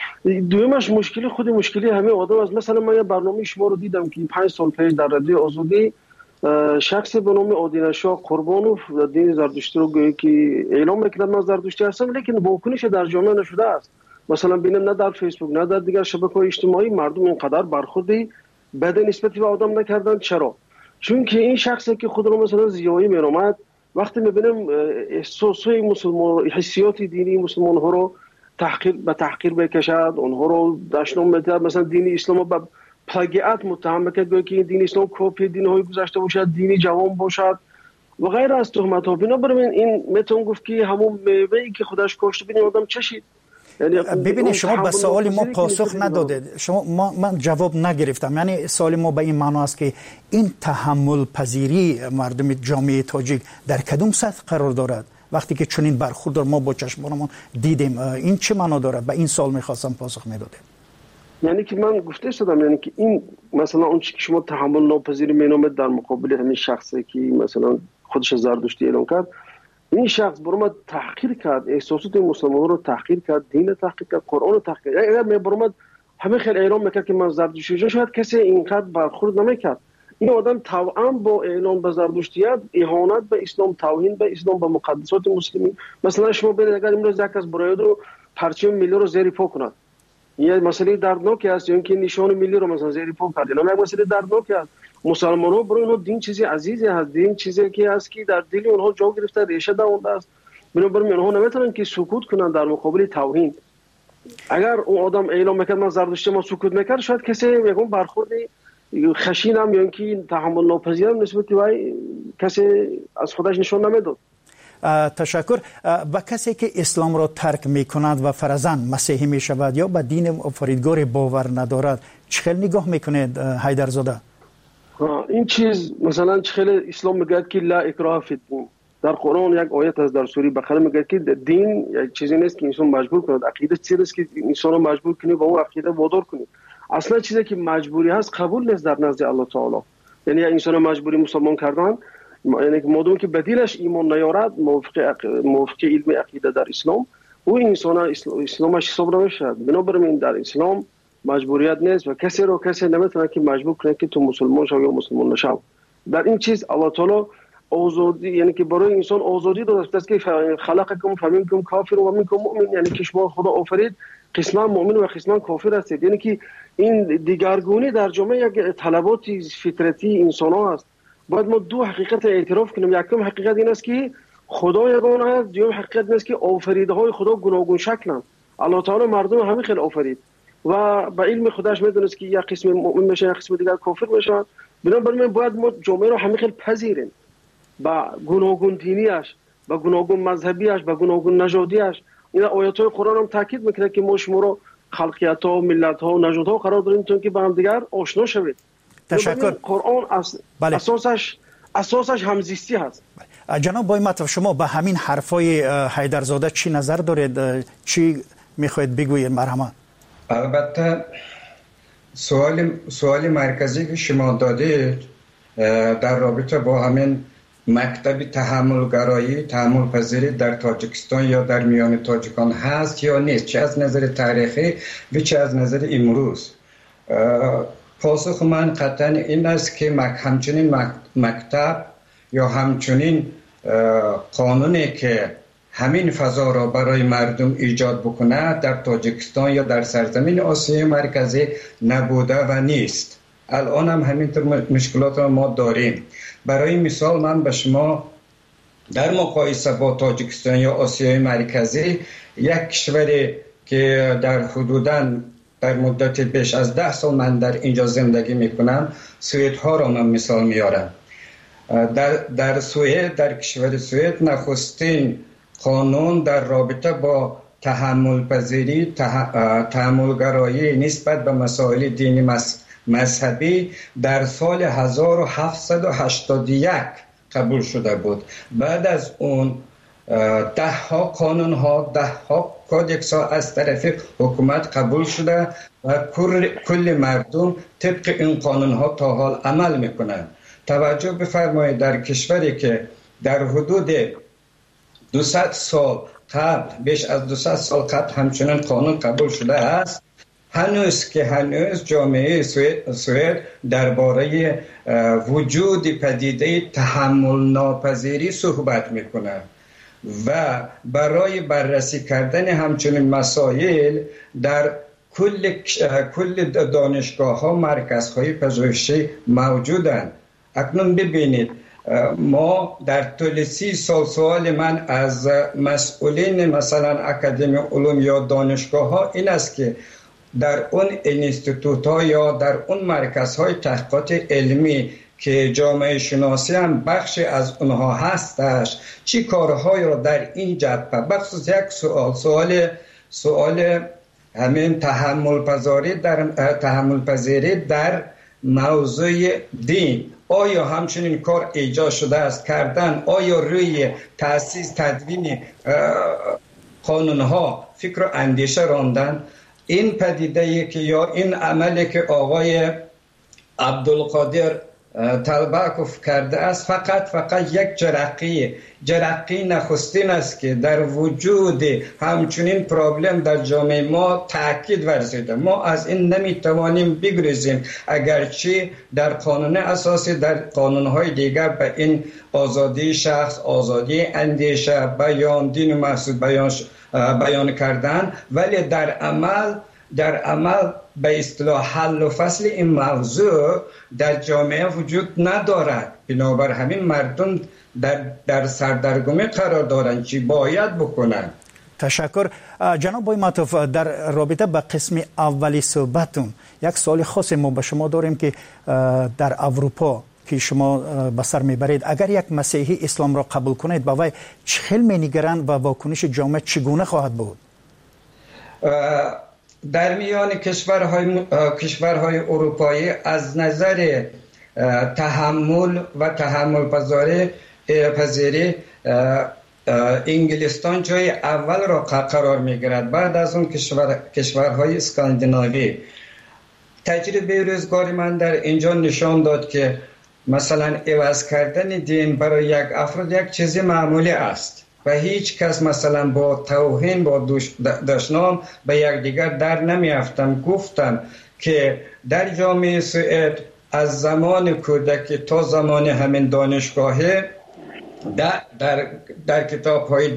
دویمش مشکلی همه آدم است. مثلا من یه برنامه شما رو دیدم که 5 سال پیش در رادیو آزادی شخص به نام آدینشاه قربانوف دین زردشتی رو گویا که اعلام میکرد من زردشتی هستم، لیکن واکنش در جامعه نشده است. مثلا ببینم نه در فیسبوک نه در دیگر شبکه‌های اجتماعی مردم اینقدر برخوردی بد نسبتی به آدم نکردن. چرا؟ چون که این شخصی که خود رو مثلا زیایی میرامد وقتی میبینم احساسای مسلمان حسیات دینی مسلمان ها رو تحقیر بکشد، اونها رو دشنام میده، مثلا دین اسلام رو به پلاگیات متهم میکنه که دین اسلام کپی دین های گذشته باشد، دینی جوان باشد و غیر از تهمت ها. بنابراین این میتونم گفت که همون میوه‌ای که خودش کاشته ببین آدم چشید. ببینید شما به سوال ما پاسخ ندادید، من جواب نگرفتم. یعنی سوال ما به این معنا است که این تحمل پذیری مردم جامعه تاجیک در کدوم سطح قرار دارد؟ وقتی که چنین برخورد ما با چشمانمون دیدیم این چه معنا داره؟ به این سوال می‌خواستم پاسخ میدادم. یعنی که من گفته شدم یعنی که این مثلا اون چیزی که شما تحمل ناپذیر مینامید در مقابل همین شخصی که مثلا خودش زردشتی اعلام کرد، این شخص برام تحقیر کرد، احساسات مسلمان‌ها رو تحقیر کرد، دین تحقیر کرد، قرآن تحقیر کرد. اگر من برام همه خیلی اعلام میکرد که من زردشتی، شاید کسی اینقدر برخورد نمیکرد. این آدم طبعا با اعلام به زردشتیت اهانت به اسلام، توهین به اسلام، به مقدسات مسلمین. مثلا شما ببینید اگر امروز یک کس برای رو پرچم ملی رو زیر پا کند، یه مسئله دردناکی است، یا اینکه نشان ملی رو مثلا زیر پا کرد، اینا یک مسئله دردناکی است. مسلمان‌ها برای اونها دین چیزی عزیزی هست، دین چیزی که است که در دل اونها جا گرفته، ریشه دونده است. بنابراین اونها نمیتونن که سکوت کنن در مقابل توهین. اگر اون آدم اعلام میکرد من زردشتی، ما سکوت میکرد، شاید کسی یکم برخوردی خشینم یا اینکه تحمل ناپذیرم نسبت به کسی از خودش نشون نمیداد. تشکر. با کسی که اسلام را ترک میکند و فرضاً مسیحی میشود یا به دین آفریدگار باور ندارد، چه نگاه میکنید حیدرزاده؟ این چیز مثلا چه اسلام میگه که لا اکراه فی الدین. در قرآن یک آیت از در سوره بقره میگه که دین یک چیزی نیست که انسان مجبور کنه، عقیده چیزی است که انسان رو مجبور کنه با اون عقیده وادار کنه. اصلا چیزی که مجبوری هست قبول نیست در نزد الله تعالی. یعنی انسان مجبوری مسلمان کردن، یعنی مادام که بدیلش ایمان نیارد موافق علم عقیده در اسلام، او انسان اسلامش حساب نمیشه. بنابراین در اسلام مجبوریت نیست و کسی رو کسی نمیتونه که مجبور کنه که تو مسلمان شو یا مسلمان نشو. در این چیز الله تعالی آزادی، یعنی که برای انسان آزادی داده است که خلقکم فمنکم کافر و منکم مؤمن، یعنی که شما خدا آفرید قسما مؤمن و قسما کافر هستید. یعنی که این دیگرگونی در جامعه یک طلبات فطرتی انسان ها است. باید ما دو حقیقت اعتراف کنیم. یکم حقیقت این است که خدا یگانه است، دوم حقیقت این است که آفریده های خدا گوناگون شکلند. الله تعالی مردم همه خیلی آفرید و به علم خودش میدونست که یک قسم مؤمن میشه، یک قسم دیگر کافر میشه. بنابراین باید ما جامعه رو همه خیلی پذیریم با گوناگون دینیش، با گوناگون مذهبیش، با گوناگون نژادیش. این آیات قرآن هم تاکید میکنه که ما شما رو خلقیت ها، ملت ها و نژاد ها قرار داریم تا که با هم دیگر آشنا شوید. تشکر. قرآن اساسش همزیستی هست. جناب بای مطلب، شما به همین حرفای حیدرزاده چی نظر دارید؟ چی میخواید بگویید؟ مرحبا. البته سوال مرکزی که شما دادید در رابطه با همین مکتب تحمل پذیری در تاجیکستان یا در میان تاجیکان هست یا نیست، چه از نظر تاریخی و چه از نظر امروز. پاسخ من قطعا این است که همچنین مکتب یا همچنین قانونی که همین فضا را برای مردم ایجاد بکنه در تاجیکستان یا در سرزمین آسیای مرکزی نبوده و نیست. الان هم همینطور مشکلات را ما داریم. برای مثال من به شما در مقایسه با تاجیکستان یا آسیای مرکزی، یک کشوری که در حدوداً در مدت بیش از 10 سال من در اینجا زندگی میکنم، سوئد ها را من مثال میارم. در سوئد، در کشور سوئد، نخستین قانون در رابطه با تحملگرایی نسبت به مسائل دینی مذهبی در سال 1781 قبول شده بود. بعد از اون 10 ها قانون ها، 10 ها کودکس ها از طرف حکومت قبول شده و کل مردم طبق این قانون ها تا حال عمل میکنند. توجه بفرمایید در کشوری که در حدود 200 سال قبل، بیش از 200 سال قبل همچنان قانون قبول شده است، هنوز جامعه سوئد درباره وجود پدیده تحمل ناپذیری صحبت میکنه و برای بررسی کردن همچنین مسائل در کل دانشگاه ها مرکزهای پژوهشی موجودند. اکنون ببینید، ما در طول 30 سال سوال من از مسئولین مثلا اکادمی علوم یا دانشگاه ها این است که در اون اینستیتوت ها یا در اون مرکزهای تحقیقات علمی که جامعه شناسی هم بخش از اونها هستش، چی کارهایی را در این جبهه، بخصوص یک سوال همین تحمل پذیری در موضوع دین، آیا همچنین کار ایجاد شده است کردن؟ آیا روی تأسیس تدوین قانونها فکر و اندیشه راندن؟ این پدیده که یا این عملی که آقای عبدالقادر طلبکوف کرده است فقط یک جرقی نخستین است که در وجود همچنین پرابلم در جامعه ما تاکید ورزیده. ما از این نمیتوانیم بگریزیم، اگرچه در قانون اساسی در قانونهای دیگر به این آزادی شخص، آزادی اندیشه، بیان، دین و مقصود بیان کردن، ولی در عمل به اصطلاح حل و فصل این موضوع در جامعه وجود ندارد. بنابر همین مردم در سردرگمی قرار دارند چی باید بکنند. تشکر. جناب آقای معطوف، در رابطه با قسم اولی صحبتون یک سوال خاص ما به شما داریم که در اروپا که شما به سر میبرید، اگر یک مسیحی اسلام را قبول کنید با وی چه خیلی می‌نگرند و واکنش جامعه چگونه خواهد بود؟ در میان کشورهای اروپایی از نظر تحمل و تحمل پذیری انگلستان جای اول را قرار میگیرد. بعد از اون کشورهای اسکاندیناوی. تجربه روزگار من در اینجا نشان داد که مثلا عوض کردن دین برای یک افراد یک چیزی معمولی است و هیچ کس مثلا با توهین، با دشنام به یکدیگر در نمیافتم. گفتم که در جامعه سوئد از زمان کودکی تا زمان همین دانشگاهی در کتاب‌های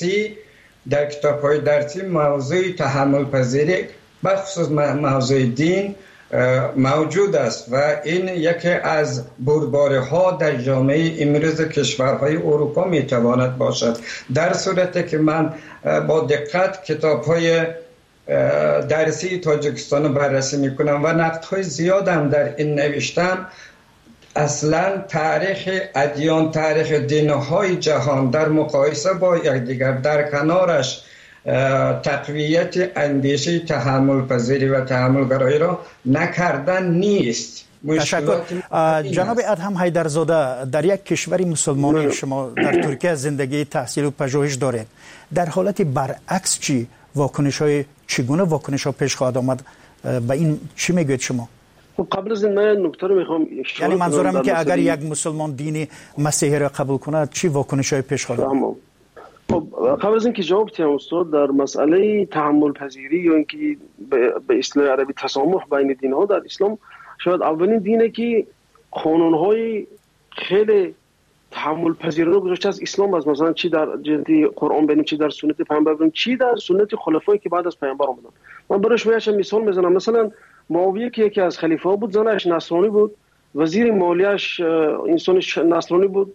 درسی موضوع تحمل پذیری بخصوص موضوع دین موجود است و این یکی از بردباری‌ها در جامعه امروز کشورهای اروپا میتواند باشد. در صورتی که من با دقت کتاب‌های درسی تاجیکستان رو بررسی میکنم و نقدهای زیادم در این نوشتم، اصلا تاریخ ادیان، تاریخ دین‌های جهان در مقایسه با یکدیگر، در کنارش تقویت اندیشه تحمل پذیری و تحمل گرایی را نکردن نیست. تشکر. جناب ادهم حیدرزاده، در یک کشور مسلمانی شما در ترکیه زندگی، تحصیل و پژوهش دارید. در حالت برعکس چگونه واکنش ها پیش خواهد آمد؟ به این چی میگوید شما؟ قبل از این من نکته رو میخوام، یعنی منظورم که اگر یک مسلمان دین مسیحی را قبول کند چی واکنش های پیش خواهد آمد؟ خب قبل از اینکه جواب بدم استاد، در مسئله تحمل پذیری یا اینکه به اصطلاح عربی تسامح بین دین ها در اسلام، شاید اولین دینه که قانون های خیلی تحمل پذیری رو گذاشته از اسلام، از مثلا چی در جلد قرآن ببینیم، چی در سنت پیامبر ببینیم، چی در سنت خلفایی که بعد از پیامبر اومدن. من برای شما یه مثال میزنم. مثلا معاویه که یکی از خلیفه ها بود، زنش نصرانی بود، وزیر مالیه‌اش انسان نصرانی بود،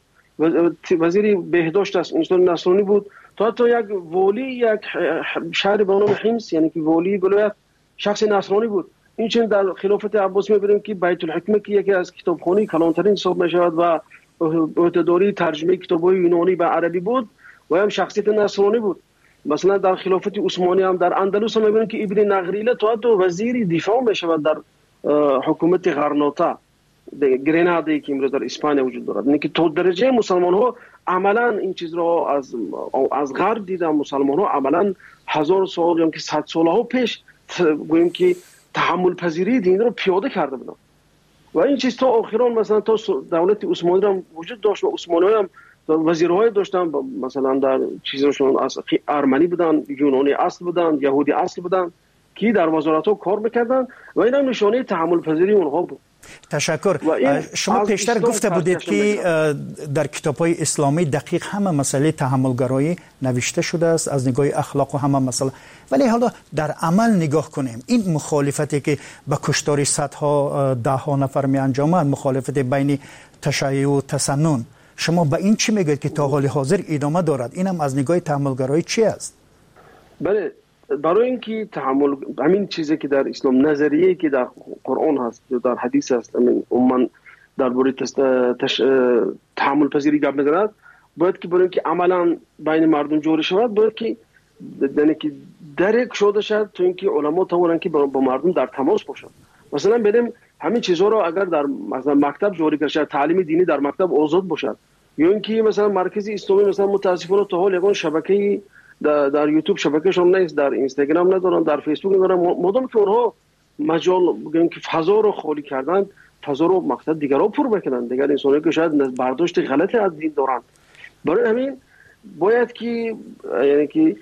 وزیر بهداشت انسان نصرانی بود، تا حتی یک والی یک شهر به نام حمص، یعنی که والی ولایت شخص نصرانی بود. این چنین در خلافت عباسی می‌بینیم که بیت الحکمه که یکی از کتابخوانی کلانترین حساب می‌شود و عهده‌داری ترجمه کتاب‌های یونانی به عربی بود و هم شخصیت نصرانی بود. مثلا در خلافت عثمانی هم در اندلس هم می‌بینیم که ابن نغریله تا حتی وزیر دفاع می‌شود در حکومت غرناطه گریناده که امروز در اسپانیا وجود دارد. یعنی که تا درجه مسلمان‌ها عملاً این چیز را از غرب دیدن. مسلمان‌ها عملاً 1000 سال یا که 100 سال‌ها پیش گوییم که تحمل پذیری دین را پیاده کرده بودن و این چیز تا آخران مثلا تا دولت عثمانی هم وجود داشت و عثمانی‌ها هم وزیرهای داشتن، مثلا در چیزشون از ارمنی بودن، یونانی اصل بودن، یهودی اصل بودن که در وزارت‌ها کار می‌کردن و این هم نشانه تحمل پذیری اونها بود. تشکر. شما پیشتر گفته بودید که در کتاب‌های اسلامی دقیق همه مسئله تحملگرایی نوشته شده است از نگاه اخلاق و همه مسئله، ولی حالا در عمل نگاه کنیم، این مخالفتی که به کشتار صدها ده‌ها نفر می انجامد، مخالفت بین تشیع و تسنن، شما به این چی میگید که تا حال حاضر ادامه دارد؟ اینم از نگاه تحملگرایی چی است؟ بله، برای اینکه تحمل، همین چیزی که در اسلام، نظریه‌ای که در قرآن هست یا در حدیث هست، عموما درباره تحمل پذیری گپ می‌زند، باید که برای اینکه عملاً بین مردم جاری شود، باید که یعنی که درک شده شد تو اینکه علما طورن که با مردم در تماس باشند. مثلا بریم همین چیزها رو اگر در مثلا مکتب جاری کرد، تعلیم دینی در مکتب آزاد باشد، یا اینکه مثلا مرکز اسلامی مثلا متاسفانه تا حال یگان شبکه در یوتیوب شبکهشون نیست، در اینستاگرام ندارن، در فیسبوک ندارن، مادام که اونها مجال بگن که فضا رو خالی کردن، فضا رو مقصد دیگر رو پر بکنن، دیگر انسانی که شاید برداشت غلطی از دین دارن. برای همین باید که یعنی که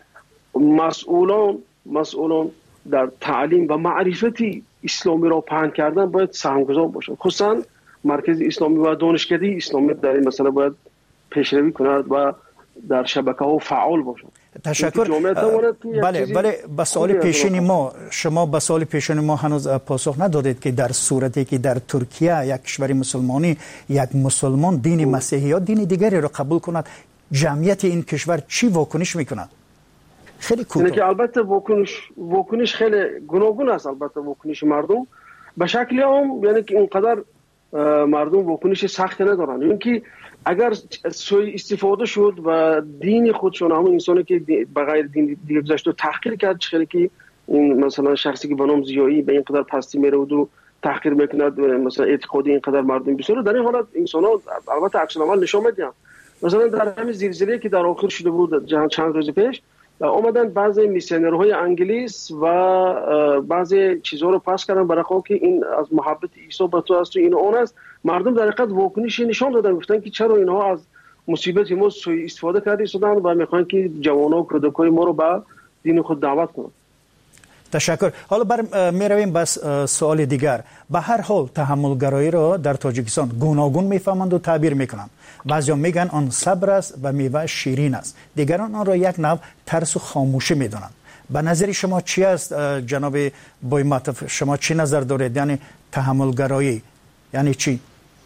مسئولان در تعلیم و معرفتی اسلامی را پهن کردن باید سهمگذار باشند. خصوصا مرکز اسلامی و دانشکده اسلامی در این مسئله باید پیشروی کند و در شبکه‌ها فعال باشند. تشکر. بله به سوال پیشین ما، شما به سوال پیشین ما هنوز پاسخ ندادید که در صورتی که در ترکیه یک کشور مسلمانی یک مسلمان دین مسیحی یا دین دیگری را قبول کند، جمعیت این کشور چی واکنش میکند؟ خیلی کوتاه. که البته واکنش خیلی گوناگون است. البته واکنش مردم به شکل عام یعنی که اینقدر مردم واکنش سخت ندارن. اینکه اگر سوء استفاده شد و دین خودشون، همون انسانی که بغیر دین دیگه گذاشت و تحقیر کرد، چه که این مثلا شخصی که به نام زیایی به این قدر پستی میره و تحقیر میکند، مثلا اعتقادی اینقدر مردم بسیار، در این حالت انسان‌ها البته عکس العمل نشون میدن. مثلا در همین زلزله که در آخر شده بود چند روز پیش، اومدن بعضی میسیونرهای انگلیس و بعضی چیزها رو پاس کردن برای که این از محبت عیسی به تو است و این اون است. مردم در حقیقت واکنش نشان دادن، گفتن که چرا اینها از مصیبت ما سوء استفاده کرده شدن و میخوان که جوانان و کودکان ما رو به دین خود دعوت کنند. تشکر. حالا میرویم بس سوال دیگر. به هر حال تحملگرایی را در تاجیکستان گوناگون میفهمند و تعبیر میکنند. بعضیا میگن آن صبر است و میوه شیرین است، دیگران آن را یک نوع ترس و خاموشی میدانند. به نظر شما چی است جناب بویماتوف؟ شما چی نظر دارید؟ یعنی تحملگرایی یعنی چی؟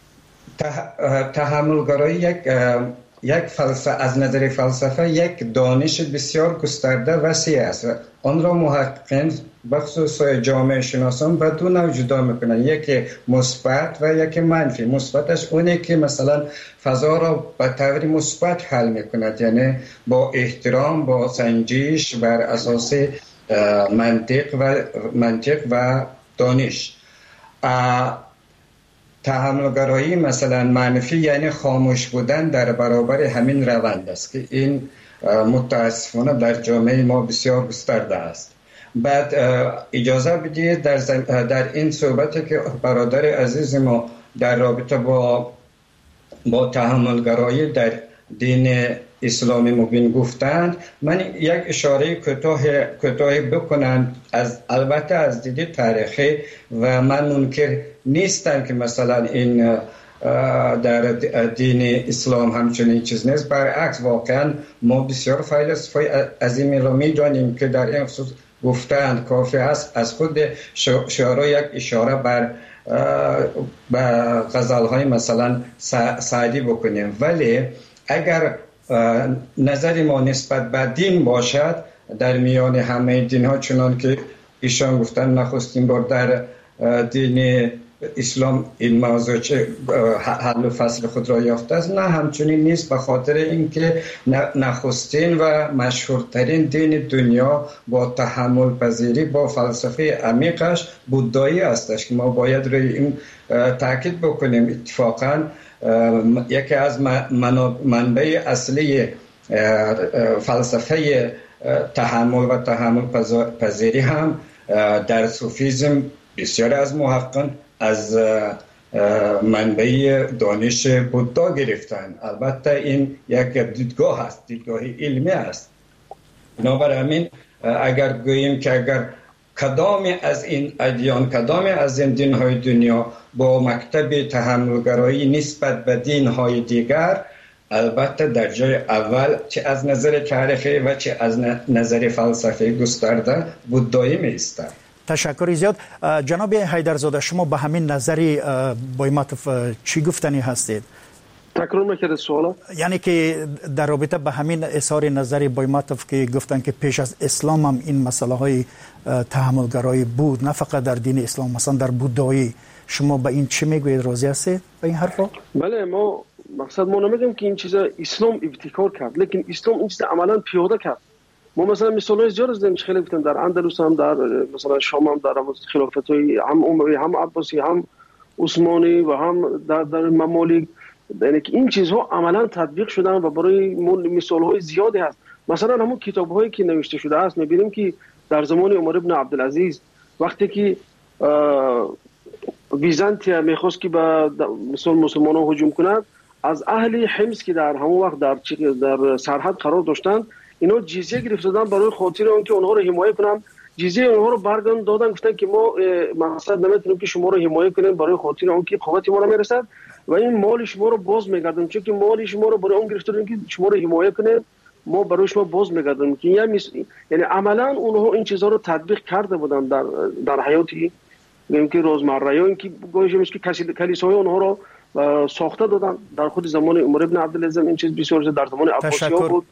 تحملگرایی یک فلسفه، از نظر فلسفه یک دانش بسیار گسترده وسیع است. آن را محققین بخصوص جامعه شناسان به دو نوع جدا میکنن، یکی مثبت و یکی منفی. مثبتش اونه که مثلا فضا را به طور مثبت حل میکند، یعنی با احترام، با سنجش بر اساس منطق و دانش. تحملگرایی مثلا منفی یعنی خاموش بودن در برابر همین روند است که این متاسفانه در جامعه ما بسیار گسترده است. بعد اجازه بدید در این صحبتی که برادر عزیز ما در رابطه با تحملگرایی در دین اسلامی مبین گفتند، من یک اشاره کوتاه بکنم، البته از دید تاریخی، و من منکر نیستم که مثلا این در دین اسلام همچنین چیز نیست. برعکس واقعا ما بسیار فیلسوفای عظیمی را می‌دانیم که در این خصوص گفتند کافی است از خود شعرا یک اشاره بر غزل‌های مثلا سعدی بکنیم. ولی اگر نظر ما نسبت به دین باشد، در میان همه دین ها چنان که ایشان گفتن نخستین بار در دین اسلام این موضوع حل و فصل خود را یافته است، نه همچنین نیست، به خاطر اینکه نخستین و مشهورترین دین دنیا با تحمل پذیری، با فلسفه عمیقش بودایی استش که ما باید روی این تاکید بکنیم. اتفاقاً یکی از منبع اصلی فلسفه تحمل و تحمل پذیری هم در صوفیزم بسیار از محققان از منبع دانش بودا گرفتن. البته این یک دیدگاه است، دیدگاه علمی است. بنابراین اگر گوییم که اگر کدام از این ادیان، کدام از این دین‌های دنیا با مکتب تحملگرایی نسبت به دین‌های دیگر، البته در جای اول چه از نظر تاریخی و چه از نظر فلسفی گسترده بودایی می‌ایستد. تشکر زیاد. جناب حیدرزاده، شما به همین نظری بویماتوف چی گفتنی هستید؟ تکرار می‌کنید سوالا؟ یعنی که در رابطه به همین اظهار نظر بویماتوف که گفتن که پیش از اسلام هم این مسئله های تحملگرایی بود، نه فقط در دین اسلام، مثلا در بودایی، شما به این چی میگوید؟ راضی هستید به این حرفا؟ بله، ما نمیگیم که این چیزا اسلام ابتکار کرد، لیکن اسلام این چیز عملا پیاده کرد. ما مثلا مثالای زیاد از داریم، خیلی گفتم در اندلس هم، در مثلا شام هم، در خلافت‌های هم اموی، هم عباسی، هم عثمانی و هم در ممالک، یعنی که این چیزها عملا تطبیق شدن و برای مثال‌های زیادی هست. مثلا همون کتاب‌هایی که نوشته شده است می‌بینیم که در زمان عمر ابن عبدالعزیز وقتی که بیزانتیا میخواست که به مثلا مسلمانان هجوم کند، از اهل حمص که در همون وقت در سرحد قرار داشتند اینا جزیه گرفتن برای خاطر اون که اونها رو حمایت کنن. جزیه اونها رو برگردن دادن، گفتن که ما مقصد نمیتونیم که شما رو حمایت کنیم برای خاطر اون که قوت ما رو میرسد و این مال شما رو باز میگردن، چون که مال شما رو برای اون گرفتن که شما رو حمایت کنیم ما برای شما باز میگردن. که یعنی عملا اونها این چیزا رو تطبیق کرده بودن در حیاتی که روزمره، یا اینکه گویش که کلیساهای اونها رو ساخته دادن در خود زمان عمر ابن عبدالعزیز. این چیز بسیار در زمان عباسی‌ها بود.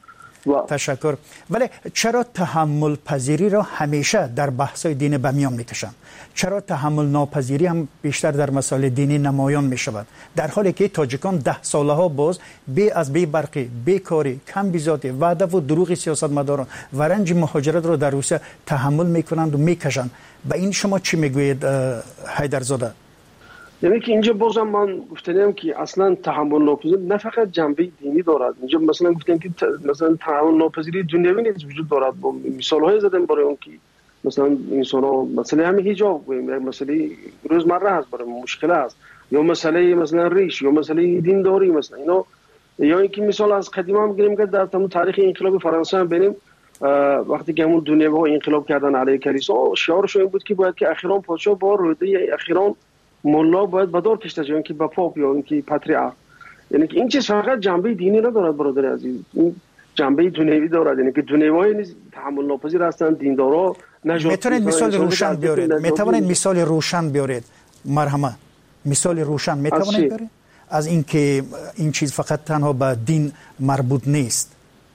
تشکر. ولی چرا تحمل پذیری را همیشه در بحث‌های دینی به میان میکشن؟ چرا تحمل ناپذیری هم بیشتر در مسائل دینی نمایان میشود، در حالی که تاجیکان 10 ساله ها باز بی برقی، بیکاری، کم بیزاتی، وعده و دروغ سیاستمداران و رنج مهاجرت را در روسیه تحمل میکنند و میکشند؟ به این شما چی میگویید حیدرزاده؟ یعنی که اینجا بازم من گفتم که اصلا تحمل ناپذیری نه فقط جنبه دینی دارد. اینجا مثلا گفتم که مثلا تحمل ناپذیری دنیوی نیز وجود دارد. با مثال‌های زدم برای اون که مثلا انسان‌ها مثلا همین حجاب مسئله روزمره است، برای مشکل است، یا مسئله مثلا ریش، یا مسئله دینداری مثلا اینا. یا اینکه مثال از قدیم هم بگیریم که در تمام تاریخ انقلاب فرانسه هم ببینیم وقتی که همون دنیاها انقلاب کردن علیه کلیسا، شعارش این بود که باید که اخیراً پادشاه با روده اخیراً مولا باید بدار کشته جایی که با پاپ یا اینکه پاتریارک. یعنی که این چیز فقط جنبه دینی ندارد برادر عزیز، این جنبه دنیوی دارد. یعنی که دنیوی نیز تحمل ناپذیر هستند، دیندارا نجات. میتونید مثال روشن بیارید؟ میتونید مثال روشن بیارید؟ مرحمت مثال روشن میتونید بیارید از اینکه این چیز فقط تنها به دین مربوط نیست؟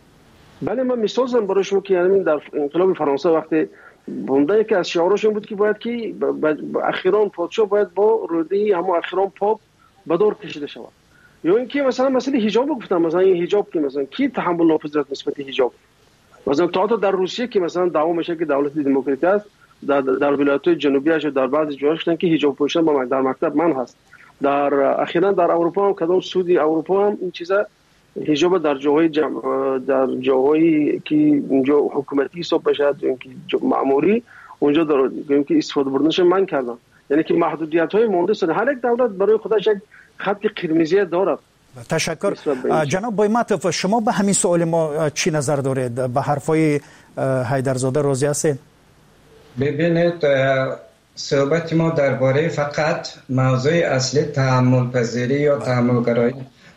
بله، من مثال زدم برای شما که یعنی در انقلاب فرانسه وقتی بنده که از شعارش این بود که باید که اخیراً پادشاه باید با روده همون اخیراً پاپ بدار کشیده شود. یا اینکه مثلا مسئله حجاب گفتم، مثلا این حجاب که مثلا کی تحمل ناپذیر نسبت حجاب، مثلا تا در روسیه که مثلا دعوا میشه که دولت دموکراتی است، در ولایت‌های جنوبی اش در بعضی جاها گفتن که حجاب پوشیدن با در مکتب من هست. در اخیراً در اروپا هم کدام سعودی اروپا هم این چیزا حجاب در جاهایی که اونجا حکومتی حساب بشه که معمولی اونجا دارن که استفاده بردنش من کردن. یعنی که محدودیت‌های مونده شده، هر یک دولت برای خودش یک خط قرمزی دارد. تشکر. جناب بایماتوف، شما به همین سوال ما چی نظر دارید؟ به حرفای حیدرزاده راضی هستید؟ ببینید، صحبت ما درباره فقط موضوع اصلی تحمل پذیری یا تحمل گرایی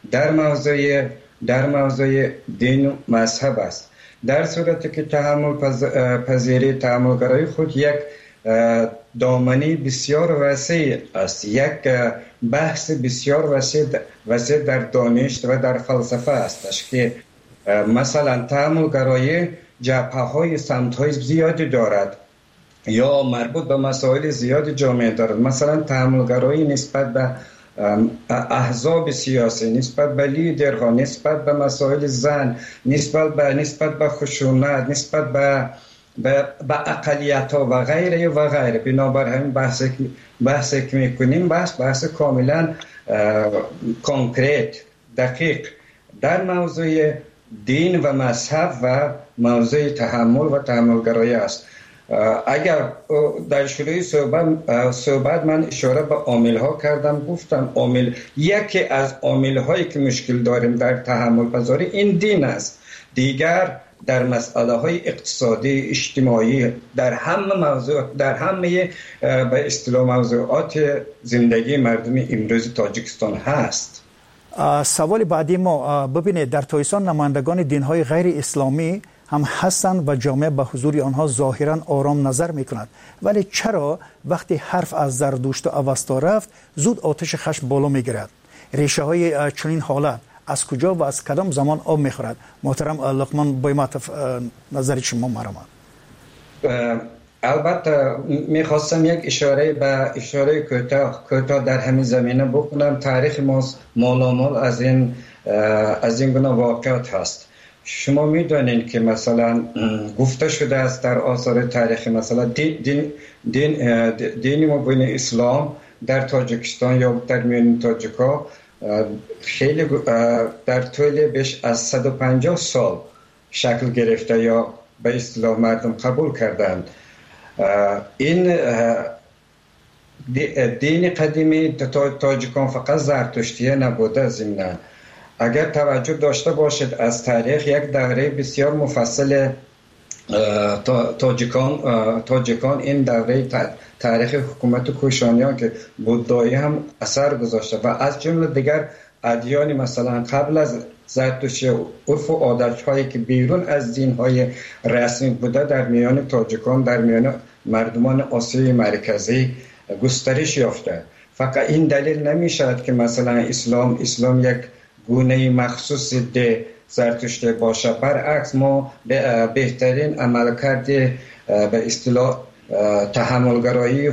در موضوع دین و مذهب است. در صورتی که تحمل پذیری، تحمل گرایی خود یک دامنه بسیار وسیع است، یک بحث بسیار وسیع در دانش و در فلسفه است که مثلا تحمل گرایی جبهه‌های سمت‌های زیادی دارد یا مربوط به مسائل زیاد جامعه دارد. مثلا تحمل گرایی نسبت به احزاب سیاسی، نسبت به لیدرها، نسبت به مسائل زن، نسبت به خشونت، نسبت به اقلیت‌ها و غیره و غیره. بنابر همین بحثی که می‌کنیم بحث کاملا کنکریت، دقیق در موضوع دین و مذهب و موضوع تحمل و تحملگرایی است. اگر در شروع صحبت من اشاره به عامل‌ها کردم، گفتم یکی از عامل‌هایی که مشکل داریم در تحمل پذیری این دین است. دیگر در مسائل اقتصادی، اجتماعی، در همه به اصطلاح موضوعات زندگی مردم امروز تاجیکستان هست. سوال بعدی ما، ببینید در تاجیکستان نمایندگان دین‌های غیر اسلامی هم هستند و جامعه به حضور آنها ظاهراً آرام نظر می‌کند، ولی چرا وقتی حرف از زردشت و اوستا رفت زود آتش خشم بالا می‌گیرد؟ ریشه‌های چنین حالت از کجا و از کدام زمان آب می‌خورد؟ محترم لقمان بایماتوف، نظر شما مرحمت. البته می‌خواستم یک اشاره کوتاه در همین زمینه بکنم. تاریخ ما مالامال از این گونه واقعات هست. شما میدونید که مثلا گفته شده است در آثار تاریخی، مثلا دین مبین اسلام در تاجیکستان یا در میان تاجیکا خیلی در طول بیش از 150 سال شکل گرفته یا به اصطلاح مردم قبول کردند. این دین قدیمی تاجیکان فقط زرتشتیه نبوده. ضمناً اگر توجه داشته باشید از تاریخ، یک دوره بسیار مفصل تاجیکان این دوره تاریخ حکومت کوشانیان که بودایی هم اثر گذاشته و از جمله دیگر ادیان مثلا قبل از زرتشتی عرف و عادت‌هایی که بیرون از دین‌های رسمی بوده در میان تاجیکان، در میان مردمان آسیای مرکزی گسترش یافته. فقط این دلیل نمی‌شود که مثلا اسلام یک گونه مخصوص ده زرتشتی باشه. برعکس ما بهترین عملکرد به اصطلاح تحملگرایی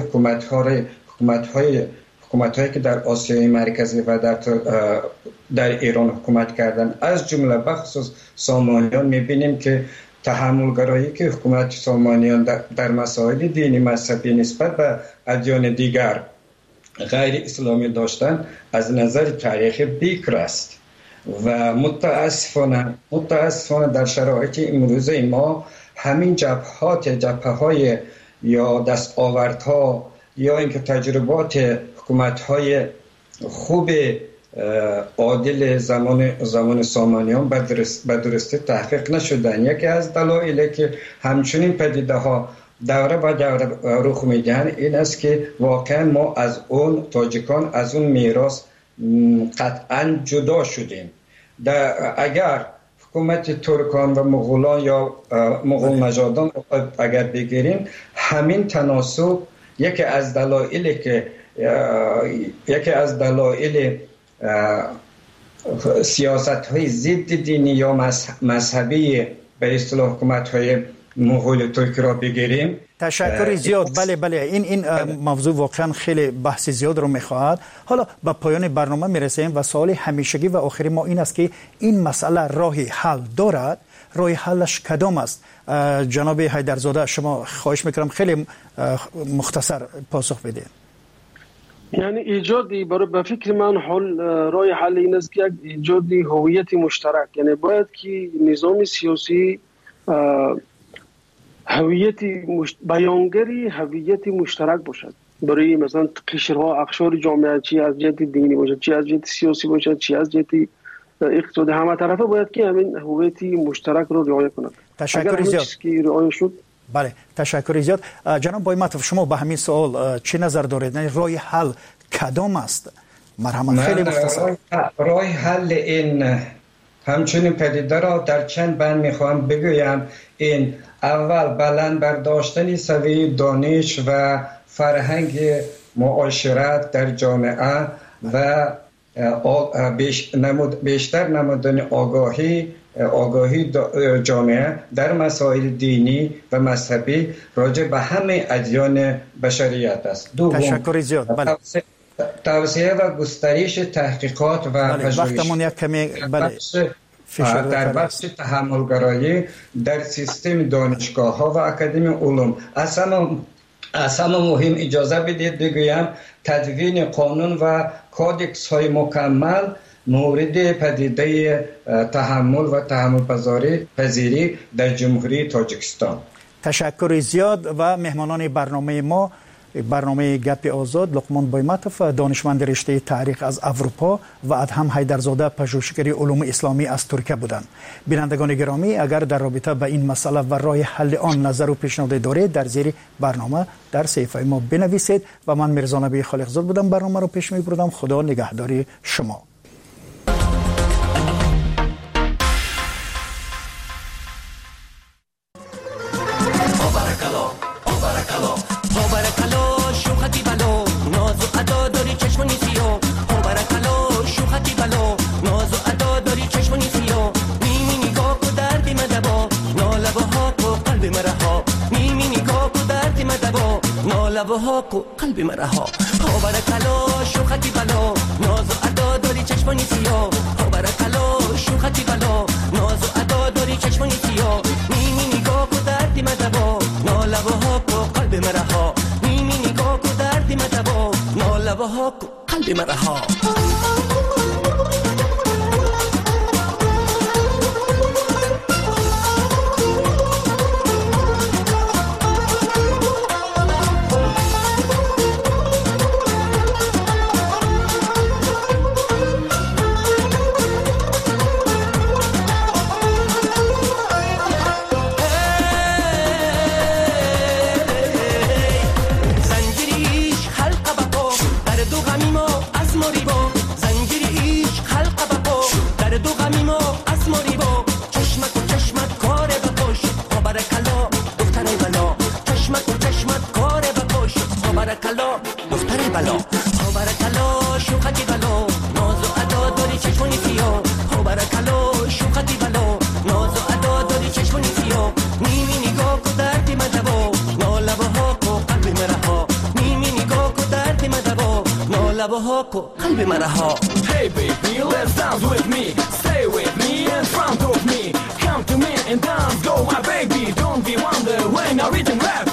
حکومت‌هایی که در آسیای مرکزی و در ایران حکومت کردن، از جمله بخصوص سامانیان، می‌بینیم که تحملگرایی که حکومت سامانیان در مسائل دینی مذهبی نسبت به ادیان دیگر غیر اسلامی داشتن از نظر تاریخی بیکر است و متاسفانه در شرایط امروز ما همین جبهه‌های یا دستاوردها یا اینکه تجربات حکومت‌های خوب عادل زمان سامانیان به درستی تحقیق نشدن. یکی از دلایلی که همچنین پدیده ها دوره به دوره رخ میدن این است که واقعا ما از اون تاجیکان از اون میراث قطعا جدا شدیم. اگر حکومت ترکان و مغولان یا مغول نژادان اگر بگیریم، همین تناسب یکی از دلایل سیاست‌های ضد دینی یا مذهبی به اصطلاح حکومت‌های مغول ترکی را بگیریم. تشکر زیاد. بله این موضوع واقعا خیلی بحث زیاد رو می‌خواهد. حالا به پایان برنامه میرسیم و سوال همیشگی و آخری ما این است که این مسئله راهی حل دارد؟ راه حلش کدام است؟ جناب حیدرزاده شما خواهش میکنم خیلی مختصر پاسخ بدید. یعنی ایجادی به فکر من راه حل این است که ایجادی هویت مشترک، یعنی باید که نظام سیاسی بیانگری هویت مشترک باشد برای مثلا قشرها اقشار جامعه، چی از جهت دینی باشد، چی از جهت سیاسی باشد، چی از جهت اقتصادی، همه طرفه باید که همین هویت مشترک رو رعایت کنند. تشکر زیاد. رعایت شد. بله تشکر زیاد. جناب بایمتوف شما به همین سوال چه نظر دارید؟ راه حل کدام است؟ مرحمت خیلی مختصر. راه حل این همچنین پدیده را در چند بند میخوام بگویم. این اول بلند برداشتن سویه دانش و فرهنگ معاشرت در جامعه و بیشتر نمودن آگاهی جامعه در مسائل دینی و مذهبی راجع به همه ادیان بشریت است. تشکر زیاد. بله. توسعه و گسترش تحقیقات و وقتمون یک کمی در بخش تحملگرایی در سیستم دانشگاه ها و اکادمی علوم. اصلا مهم اجازه بدید بگویم تدوین قانون و کودکس های مکمل مورد پدیده تحمل و تحمل پذیری در جمهوری تاجیکستان. تشکر زیاد. و مهمانان برنامه گپ آزاد لقمان بایمتوف دانشمند رشته تاریخ از اروپا و ادهم حیدرزاده پژوهشگر علوم اسلامی از ترکیه بودند. بینندگان گرامی اگر در رابطه با این مسئله و راه حل آن نظر و پیشنهاد دارید در زیر برنامه در صفحه ما بنویسید. و من میرزا نبی خالقزاد بودم برنامه رو پیش میبردم. خدا نگهداری شما. قلبی مرها بارکلا شوختی بلا ناز و ادا داری چشمانی سیاه بارکلا شوختی بلا ناز و ادا داری چشمانی سیاه نیمی نگاه کو دردی مدبا نالبه ها کو قلبی مرها نیمی نگاه کو دردی مدبا نالبه ها کو قلبی مرها. هاق و قلب مرها. Hey baby let's dance with me, stay with me in front of me, come to me and dance, go my baby, don't be wonder when I read and rap.